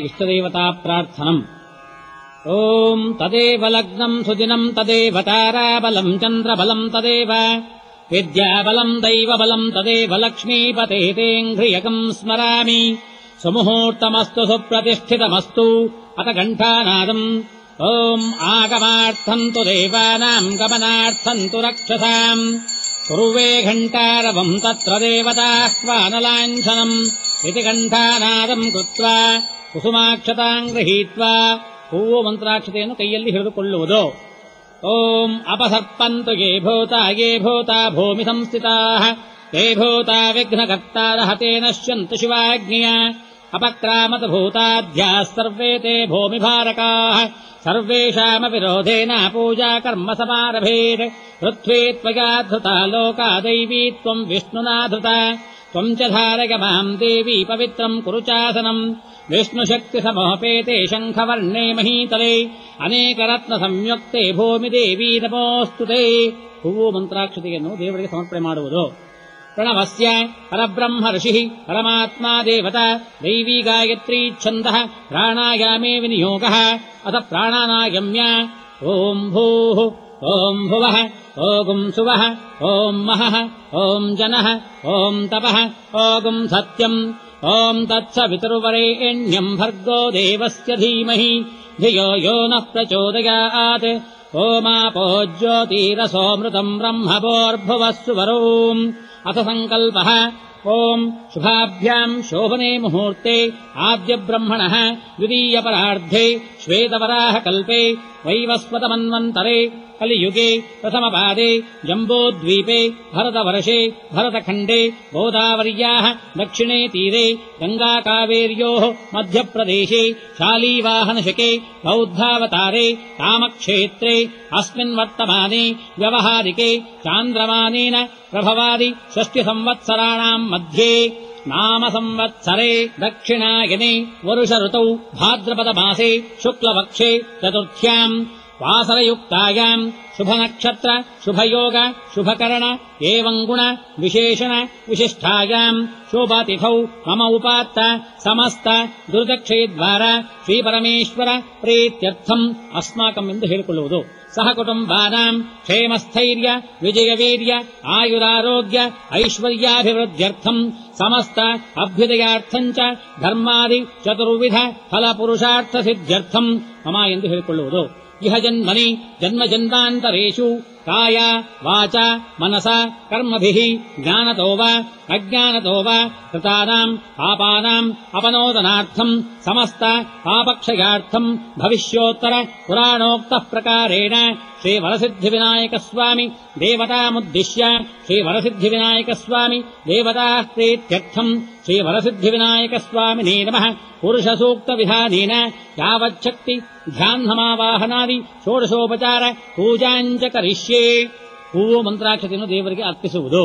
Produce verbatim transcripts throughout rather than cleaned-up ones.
इष्टदेवता प्रार्थनम्। ओम् तदेव लग्नम् सुदिनम् तदेव ताराबलम् चन्द्रबलम् तदेव विद्याबलम् दैवबलम् तदेव लक्ष्मीपते तेऽङ्घ्रियकम् स्मरामि। सुमुहूर्तमस्तु सुप्रतिष्ठितमस्तु अथ घण्टानादम्। ओम् आगमार्थम् तु देवानाम् गमनार्थम् तु रक्षसाम् कुर्वे घण्टारवम् तत्र देवताह्वानलाञ्छनम् इति घण्टानादम् कृत्वा ಕುಸುಮಾಕ್ಷತಾಂ ಗೃಹೀತ್ವಾ ಹೂವು ಮಂತ್ರಾಕ್ಷತೆಯನ್ನು ಕೈಯಲ್ಲಿ ಹಿಡಿದುಕೊಳ್ಳುವುದು. ಓಂ ಅಪಸರ್ಪಂತು ಯೇ ಭೂತಾ ಯೇ ಭೂತಾ ಭೂಮಿ ಸಂಸ್ಥಿತಾಃ ಯೇ ಭೂತಾ ವಿಘ್ನಕರ್ತಾರಃ ತೇ ನಶ್ಯಂತು ಶಿವಾಗ್ನಿಯ ಅಪಕ್ರಾಮತ ಭೂತಾಧ್ಯಾಃ ಸರ್ವೇ ತೇ ಭೂಮಿಭಾರಕಾಃ ಸರ್ವೇಷಾಮಪಿ ರೋಧೇನ ಪೂಜಾ ಕರ್ಮ ಸಮಾರಭೇತ್. ಪೃಥ್ವೀ ತ್ವಯಾ ಧೃತಾ ಲೋಕಾ ದೈವೀ ತ್ವಂ ವಿಷ್ಣುನಾ ಧೃತಾ ತ್ವಂ ಚ ಧಾರಯ ಮಾಂ ದೇವಿ ಪವಿತ್ರಂ ಕುರು ಚಾಸನಂ. ವಿಷ್ಣುಶಕ್ತಿ ಸಮೋಪೇತೆ ಶಂಖವರ್ಣೇ ಮಹೀತಲೆ ಅನೇಕರತ್ನ ಸಂಯುಕ್ತೆ ಭೂಮಿ ದೇವಿ ನಮೋಸ್ತುತೆ. ಹೂವು ಮಂತ್ರಾಕ್ಷತೆಯನ್ನು ದೇವರಿಗೆ ಸಮರ್ಪಣೆ ಮಾಡುವುದು. ಪ್ರಣವಸ್ಯ ಪರಬ್ರಹ್ಮ ಋಷಿ ಪರಮಾತ್ಮ ದೇವತಾ ದೈವೀ ಗಾಯತ್ರೀ ಛಂದಃ ಪ್ರಾಣಾಯಾಮೇ ವಿನಿಯೋಗಃ. ಅಥ ಪ್ರಾಣಾನಾಯಮ್ಯ ಓಂ ಭೂಃ ಓಂ ಭುವಃ ಓಂ ಸುವಃ ಓಂ ಮಹಃ ಓಂ ಜನಃ ಓಂ ತಪಃ ಓಂ ಸತ್ಯಂ ಓಂ ತತ್ಸವಿತುರ್ವರೆಣ್ಯಂ ಭರ್ಗೋ ದೇವಸ್ಯ ಧೀಮಹಿ ಧಿಯೋ ಯೋ ನಃ ಪ್ರಚೋದಯಾತ್. ಓಮಾಪೋ ಜ್ಯೋತಿರಸೋಮೃತಂ ಬ್ರಹ್ಮಭೋರ್ಭುವಃ ಸುವರೋಂ. ಅಥ ಸಂಕಲ್ಪಃ ಓಂ ಶುಭಾಭ್ಯಾಂ ಶೋಭನೆ ಮುಹೂರ್ತೆ ಆದ್ಯ ಬ್ರಹ್ಮಣಃ ದ್ವಿತೀಯ ಪರಾರ್ಧೆ ಶ್ವೇತವರಾಹ ಕಲ್ಪೆ ವೈವಸ್ವತಮನ್ವಂತರೆ ಕಲಿಯುಗೆ ಪ್ರಥಮ ಪಾದೆ ಜಂಬೋದ್ವೀಪೆ ಭರತವರ್ಷೆ ಭರತಖಂಡೆ ಗೋದಾವರ್ಯಾಃ ದಕ್ಷಿಣೇ ತೀರೆ ಗಂಗಾಕಾವೇರ್ಯೋಃ ಮಧ್ಯಪ್ರದೇಶೆ ಶಾಲೀವಾಹನಶಕೆ ಬೌದ್ಧಾವತಾರೆ ಕಾಮಕ್ಷೇತ್ರೆ ಅಸ್ಮಿನ್ ವರ್ತಮಾನೆ ವ್ಯವಹಾರಿಕೆ ಚಾಂದ್ರಮಾನೇನ ಪ್ರಭವಾದಿ ಷಷ್ಟಿ ಸಂವತ್ಸರಾಣಾಂ ಮಧ್ಯೆ ನಾಮ ಸಂವತ್ಸರೆ ದಕ್ಷಿಣಾಯನೆ ವರುಷ ಋತೌ ಭಾದ್ರಪದ ಮಾಸೆ ಶುಕ್ಲಪಕ್ಷೆ ಚತುರ್ಥ್ಯಾಂ ವಾಸರಯುಕ್ತಾಯಾಂ ಶುಭನಕ್ಷತ್ರ ಶುಭಯೋಗ ಶುಭಕರಣ ಏವಂ ಗುಣ ವಿಶೇಷಣ ವಿಶಿಷ್ಟಾಯಾಂ ಶೋಭಾತಿಥೌ ಮಮ ಉಪಾತ್ತ ಸಮಸ್ತ ದುರ್ದಕ್ಷೇದ್ವಾರ ಶ್ರೀಪರಮೇಶ್ವರ ಪ್ರೀತ್ಯರ್ಥಂ ಅಸ್ಮಾಕಂ ಎಂದು ಹೇಳಿಕೊಳ್ಳುವುದು. ಸಹ ಕುಟುಂಬಾನಾಂ ಕ್ಷೇಮಸ್ಥೈರ್ಯ ವಿಜಯವೀರ್ಯ ಆಯುರಾರೋಗ್ಯ ಐಶ್ವರ್ಯಾಭಿವೃದ್ಧ್ಯರ್ಥಂ ಸಮಸ್ತ ಅಭ್ಯುದಯಾರ್ಥಂಚ ಧರ್ಮಾದಿ ಚತುರ್ವಿಧ ಫಲಪುರುಷಾರ್ಥ ಸಿದ್ಧ್ಯರ್ಥಂ ಮಮ ಎಂದು ಹೇಳಿಕೊಳ್ಳುವುದು. ಇಹ ಜನ್ಮನಿ ಜನ್ಮ ಜನ್ಮಾಂತರೇಷು ಕಾಯ ವಾಚ ಮನಸ ಕರ್ಮಭಿಃ ಜ್ಞಾನತೋ ವಾ ಅಜ್ಞಾನತೋ ವಾ ಕೃತಾನಾಂ ಪಾಪಾನಾಂ ಅಪನೋದನಾರ್ಥಂ ಸಮಸ್ತ ಪಾಪಕ್ಷಯಾರ್ಥಂ ಭವಿಷ್ಯೋತ್ತರ ಪುರಾಣೋಕ್ತಃ ಪ್ರಕಾರೇಣ ಶ್ರೀ ವರಸಿದ್ಧಿವಿನಾಯಕ ಸ್ವಾಮಿ ದೇವತಾಮುದ್ದಿಶ್ಯ ಶ್ರೀ ವರಸಿದ್ಧಿವಿನಾಯಕ ಸ್ವಾಮಿ ದೇವತಾ ಪ್ರೀತ್ಯರ್ಥಂ ಶ್ರೀ ವರಸಿದ್ಧಿವಿನಾಯಕ ಸ್ವಾಮಿನೇ ನಮಃ ಪುರುಷ ಸೂಕ್ತ ವಿಧಾನೇನ ಯಾವಚ್ಛಕ್ತಿ ಧ್ಯಾನಮಾವಾಹನಾದಿ ಷೋಡಶೋಪಚಾರ ಪೂಜಾಂಚ ಕರಿಷ್ಯೆ. ಹೂವು ಮಂತ್ರಾಕ್ಷತೆಯನ್ನು ದೇವರಿಗೆ ಅರ್ಪಿಸುವುದು.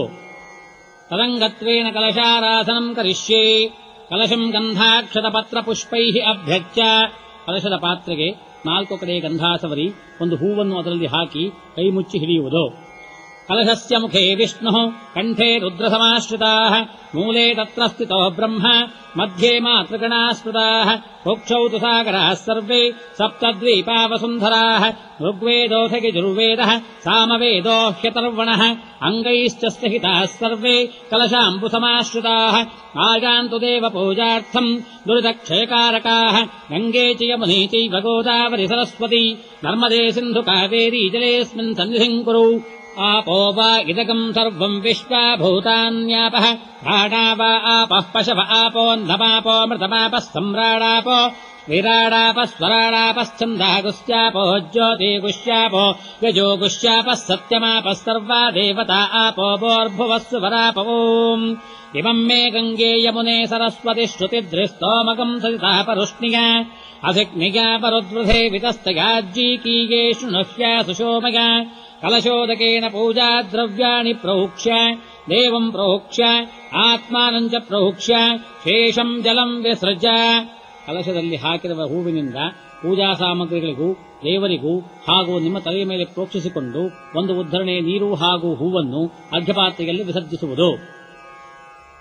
ತದಂಗತ್ವೇನ ಕಲಶಾರಾಧನಂ ಕರಿಷ್ಯೆ. ಕಲಶಂ ಗಂಧಾಕ್ಷತ ಪತ್ರ ಪುಷ್ಪೈಃ ಅಭ್ಯರ್ಚ್ಯ. ಕಲಶದ ಪಾತ್ರೆಗೆ ನಾಲ್ಕು ಕಡೆ ಗಂಧಾಸವರಿ ಒಂದು ಹೂವನ್ನು ಅದರಲ್ಲಿ ಹಾಕಿ ಕೈ ಮುಚ್ಚಿ ಹಿಡಿಯುವುದು. ಕಲಶಸ್ಯ ಮುಖೇ ವಿಷ್ಣುಃ ಕಂಠೇ ರುದ್ರಸಮಾಶ್ರಿತಾಃ ಮೂಲೆ ತತ್ರ ಸ್ಥಿತೋ ಬ್ರಹ್ಮ ಮಧ್ಯೆ ಮಾತೃಗಣಾಃ ಸ್ಮೃತಾಃ ಕುಕ್ಷೌ ತು ಸಾಗರಾಃ ಸರ್ವೇ ಸಪ್ತದ್ವೀಪಾ ವಸುಂಧರಾಃ ಋಗ್ವೇದೋऽಥ ಯಜುರ್ವೇದಃ ಸಾಮವೇದೋ ಹ್ಯತರ್ವಣಃ ಅಂಗೈಶ್ಚ ಸ್ಥಿತಾಃ ಸರ್ವೇ ಕಲಶಾಂಬುಸಮಾಶ್ರಿತಾಃ ಆಯಾಂತು ದೇವ ಪೂಜಾರ್ಥಂ ದುರಿತಕ್ಷಯಕಾರಕಾಃ ಗಂಗೆ ಚ ಯಮುನೇ ಚೈವ ಗೋದಾವರಿ ಸರಸ್ವತಿ ನರ್ಮದೇ ಸಿಂಧು ಕಾವೇರಿ ಜಲೇಸ್ಮಿನ್ ಸನ್ನಿಧಿಂ ಕುರು. आपो वा इदगम् सर्वम् विश्वा भूतान्यापः प्राणा वा आपः पशव आपोऽन्धमापो मृतमापः सम्राडापो विराडापः स्वराडापश्छन्दागुश्चापो ज्योतिगुश्चापो यजोगुश्चापः सत्यमापः सर्वा देवता आपो भोर्भुवः सुवराप. ओम् इमम् मे गङ्गे यमुने सरस्वति श्रुतिधृस्तोमकम् सरिता परुष्णिया असिग्निया परुद्वृधे वितस्तयाज्जीकीये शृणुष्या सुषोमया. ಕಲಶೋದಕೇನ ಪೂಜಾ ದ್ರವ್ಯಾಣಿ ಪ್ರೋಕ್ಷ್ಯ ದೇವಂ ಪ್ರೋಕ್ಷ್ಯ ಆತ್ಮಾನಂ ಚ ಪ್ರೋಕ್ಷ್ಯ ಶೇಷಂ ಜಲಂ ವಿಸೃಜ. ಕಲಶದಲ್ಲಿ ಹಾಕಿರುವ ಹೂವಿನಿಂದ ಪೂಜಾ ಸಾಮಗ್ರಿಗಳಿಗೂ ದೇವರಿಗೂ ಹಾಗೂ ನಿಮ್ಮ ತಲೆಯ ಮೇಲೆ ಪ್ರೋಕ್ಷಿಸಿಕೊಂಡು ಒಂದು ಉದ್ಧರಣೆ ನೀರು ಹಾಗೂ ಹೂವನ್ನು ಅರ್ಘ್ಯಪಾತ್ರೆಯಲ್ಲಿ ವಿಸರ್ಜಿಸುವುದು.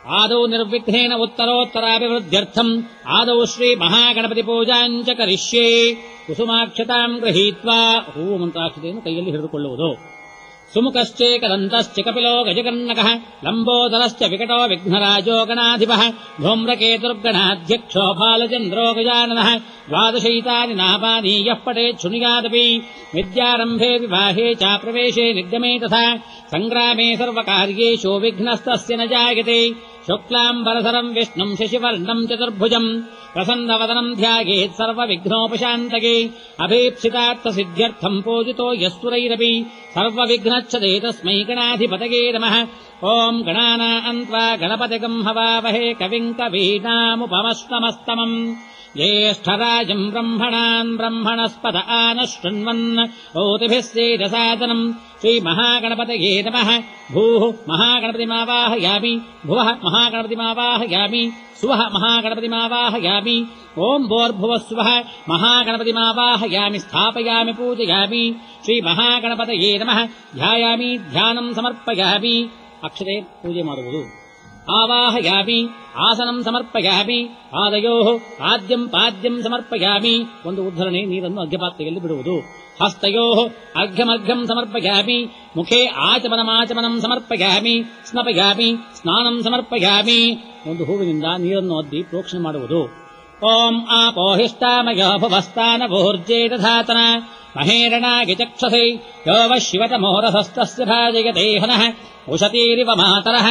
आदौ निर्विघ्नेन उत्तरोत्तराभिवृद्ध्यर्थम् आदौ श्रीमहागणपतिपूजाम् च करिष्ये कुसुमाक्षताम् गृहीत्वा हूमन्त्राक्षतेಯನ್ನು ಕೈಯಲ್ಲಿ ಹಿಡಿದುಕೊಳ್ಳುವುದು सुमुखश्चेकदन्तश्च कपिलो गजकर्णकः लम्बोदरश्च विकटो विघ्नराजो गणाधिपः धूम्रकेतुर्गणाध्यक्षो बालचन्द्रो गजाननः द्वादशैतानि नामानि यः पठेत् शृणुयादपि विद्यारम्भे विवाहे च प्रवेशे निर्गमे तथा सङ्ग्रामे सर्वकार्येषु विघ्नस्तस्य न जायते शुक्लाम्बरधरम् विष्णुम् शशिवर्णम् चतुर्भुजम् प्रसन्नवदनम् ध्यायेत् सर्वविघ्नोपशान्तके अभीप्सितार्थसिद्ध्यर्थम् पूजितो यस्तुरैरपि सर्वविघ्नच्छदे तस्मै गणाधिपतये नमः ओम् गणानाम् त्वा गणपतिगम् हवावहे कविम् कवीनामुपमस्तमस्तमम् ज्येष्ठराजम् ब्रह्मणान् ब्रह्मणस्पद आनः शृण्वन् ओतिभिः सेदसादनम् श्रीमहागणपतये नमः भूः महागणपतिमावाहयामि भुवः महागणपतिमावाहयामि सुवः महागणपतिमावाहयामि ओम् भोर्भुवः सुवः महागणपतिमावाहयामि स्थापयामि पूजयामि श्रीमहागणपतये नमः ध्यायामि ध्यानम् समर्पयामि अक्षते पूजे माडुवुदु आवाहयामि आसनम् समर्पयामि पादयोः आद्यम् पाद्यम् समर्पयामि ಒಂದು ಉದ್ಧರಣೆ ನೀರನ್ನು ಅಗ್ಗಪಾತ್ರೆಯಲ್ಲಿ ಬಿಡುವುದು हस्तयोः अर्घ्यमर्घ्यम् समर्पयामि मुखे आचमनमाचमनम् समर्पयामि स्नपयामि स्नानम् समर्पयामि ಒಂದು ಹೂವಿನಿಂದ ನೀರನ್ನು ಅದ್ದಿ ಪ್ರೋಕ್ಷಣೆ ಮಾಡುವುದು ओम् आपोहिष्टामयो भुवस्तानवोर्जेदधातन महेरणागिचक्षसे यो वः शिवतमोरथस्तस्य भाजयते हनः उशतीरिव मातरः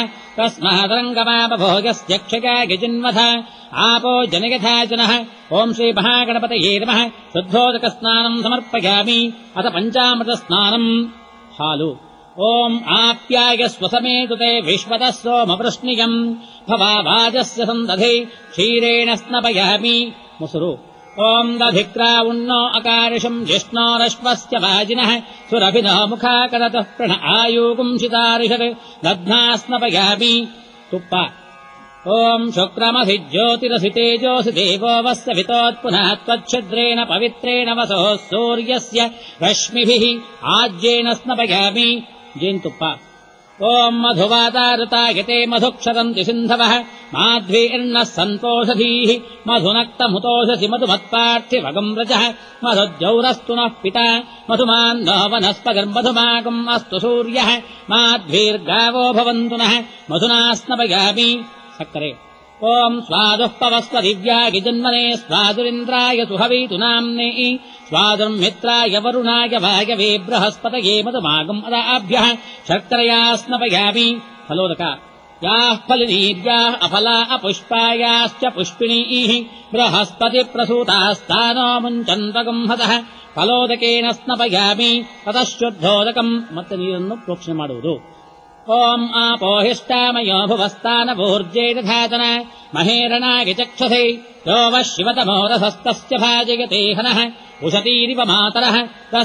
तस्मादरङ्गमापभोगस्यक्षगागिजिन्वथ आपो जनयथाजनः ओम् श्रीमहागणपतये नमः शुद्धोदकस्नानम् समर्पयामि अथ पञ्चामृतस्नानम् हालु ओम् आप्यायस्वसमेतुते विश्वतः सोमवृष्णियम् भवावाजस्य सन्दधे क्षीरेण स्नपयामि मुसुरु ओम् दधिक्रा उन्नो अकारिषम् जिष्णोरश्वस्य वाजिनः सुरभिनो मुखाकरतः प्रण आयुगुंसितारिषत् दध्ना स्नपयामि तुप्प ओम् शुक्रमधिज्योतिरसि तेजोऽसि देवो वस्य वितोत्पुनः त्वच्छिद्रेण पवित्रेण वसोः सूर्यस्य रश्मिभिः आज्येन स्नपयामि जेन्तुप्प ओम् मधुवातारुतायते मधुक्षरन्ति सिन्धवः माध्वीर्नः सन्तोषधीः मधुनक्तमुतोषसि मधुमत्पार्थिवगम् रजः मधुद्यौरस्तु नः पिता मधुमान्नो वनस्पतिर्मधुमागम् अस्तु सूर्यः माध्वीर्गावो भवन्तु नः मधुना स्नपयामि सक्करे ओम् स्वादुः पवस्व दिव्यागि जन्मने स्वादुरिन्द्राय सुहवीतु नाम्ने स्वादुर्मित्राय वरुणाय वायवे बृहस्पतये मधुमागम् अदाभ्यः शर्करया स्नपयामि फलोदक याः फलिनीर्याः अफला अपुष्पायाश्च पुष्पिणीः बृहस्पतिप्रसूतास्तानो मुञ्चन्तगम् हतः फलोदकेन स्नपयामि ततः शुद्धोदकम् ಮತ್ತೆ ನೀರನ್ನು ಪ್ರೋಕ್ಷಣೆ ಮಾಡುವುದು ओम् आपोहिष्टामयो भुवस्तानवोर्जेदधातन महेरणागिचक्षसे यो वः शिवतमोरथस्तस्य भाजयते हनः उशतीरिव मातरः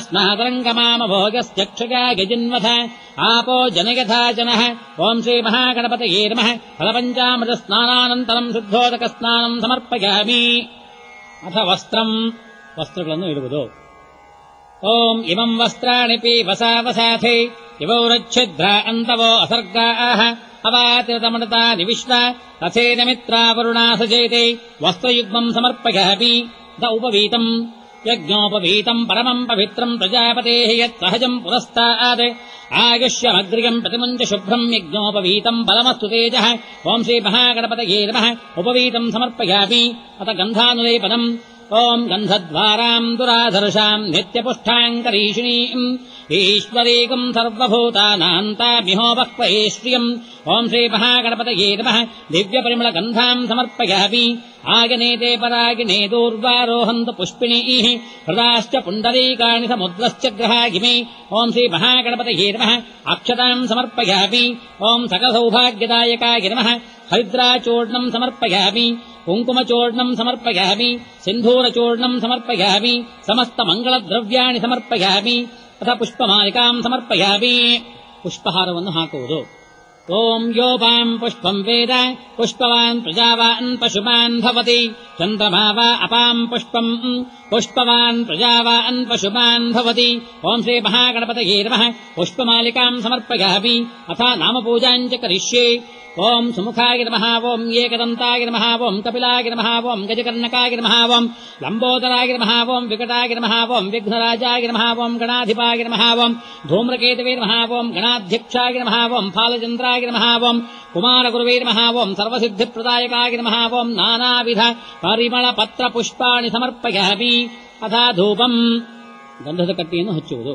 तस्मादरङ्गमामभोगस्यक्षगागिजिन्वथ आपो जनयथा जनः ओम् श्रीमहागणपतये नमः फलपञ्चामृतस्नानानन्तरम् शुद्धोदकस्नानम् समर्पयामि अथ वस्त्रम् वस्त्रಗಳನ್ನು ಇಡುವುದು ओम् इमम् वस्त्राणि पीवसा वसाथे इवौरच्छिद्रा अन्तवो असर्गाः अवातिरतमृतानि विश्व रथेन मित्रा वरुणा सजेते वस्त्रयुग्मम् समर्पयामि द उपवीतम् यज्ञोपवीतम् परमम् पवित्रम् प्रजापतेः यत् सहजम् पुरस्तात् आयुष्यमग्र्यम् प्रतिमुञ्च शुभ्रम् यज्ञोपवीतम् बलमस्तु तेजः ओम् श्रीमहागणपतये नमः उपवीतम् समर्पयामि अथ गन्धानुलेपनम् ओम् गन्धद्वाराम् दुराधर्षाम् नित्यपुष्ठाङ्करीषिणीम् ईश्वरीकम् सर्वभूतानान्तामिहोपक्वये श्रियम् ओम् श्रीमहागणपतये नमः दिव्यपरिमलगन्धाम् समर्पयामि आगनेते परागिने दूर्वारोहन्तु पुष्पिणीः हृदाश्च पुण्डरीकाणि समुद्रश्च ग्रहागिमे ओम् श्रीमहागणपतये नमः अक्षताम् समर्पयामि ओम् सकलसौभाग्यदायकाय नमः हरिद्राचूर्णम् समर्पयामि कुङ्कुमचूर्णम् समर्पयामि सिन्धूरचूर्णम् समर्पयामि समस्तमङ्गलद्रव्याणि समर्पयामि अथ पुष्पमालिकाम् समर्पयामि पुष्पहारವನ್ನು ಹಾಕುವುದು ओम् योपाम् पुष्पम् वेद पुष्पवान् प्रजावान् पशुमान् भवति चन्द्रमा वा अपाम् पुष्पम् पुष्पवान् प्रजावान् पशुमान् भवति ओम् श्रीमहागणपतये नमः पुष्पमालिकाम् समर्पयामि अथ नामपूजाम् च करिष्ये ಓಂ ಸುಮುಖಾಯ ನಮಃ ಓಂ ಏಕದಂತಾಯ ನಮಃ ಓಂ ಕಪಿಲಾಯ ನಮಃ ಓಂ ಗಜಕರ್ಣಕಾಯ ನಮಃ ಓಂ ಲಂಬೋದರಾಯ ನಮಃ ಓಂ ವಿಕಟಾಯ ನಮಃ ಓಂ ವಿಘ್ನರಾಜಾಯ ನಮಃ ಓಂ ಗಣಾಧಿಪಾಯ ನಮಃ ಓಂ ಧೂಮ್ರಕೇತವೇ ನಮಃ ಓಂ ಗಣಾಧ್ಯಕ್ಷಾಯ ನಮಃ ಓಂ ಫಾಲಚಂದ್ರಾಯ ನಮಃ ಓಂ ಕುಮಾರಗುರುವೇ ನಮಃ ಓಂ ಸರ್ವಸಿದ್ಧಿಪ್ರದಾಯಕಾಯ ನಮಃ ಓಂ ನಾನಾವಿಧ ಪರಿಮಳ ಪತ್ರ ಪುಷ್ಪಾಣಿ ಸಮರ್ಪಯಾಮಿ. ಅಥ ಧೂಪಂ ಗಂಧದ ಕಟ್ಟಿಯನ್ನು ಹಚ್ಚುವುದು.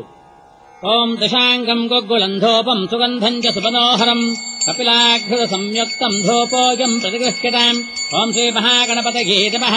ಓಂ ದಶಾಂಗಂ ಗೊಗ್ಗುಳಂಧೋಪಂ ಸುಗಂಧಂ ಚ ಸುಮನೋಹರಂ ಕಪಿಲಾಘ್ರದ ಸಂಯುಕ್ತಂ ಧೂಪೋಯಂ ಪ್ರತಿಗೃಹ್ಯತಾಂ. ಓಂ ಶ್ರೀ ಮಹಾಗಣಪತಯೇ ನಮಃ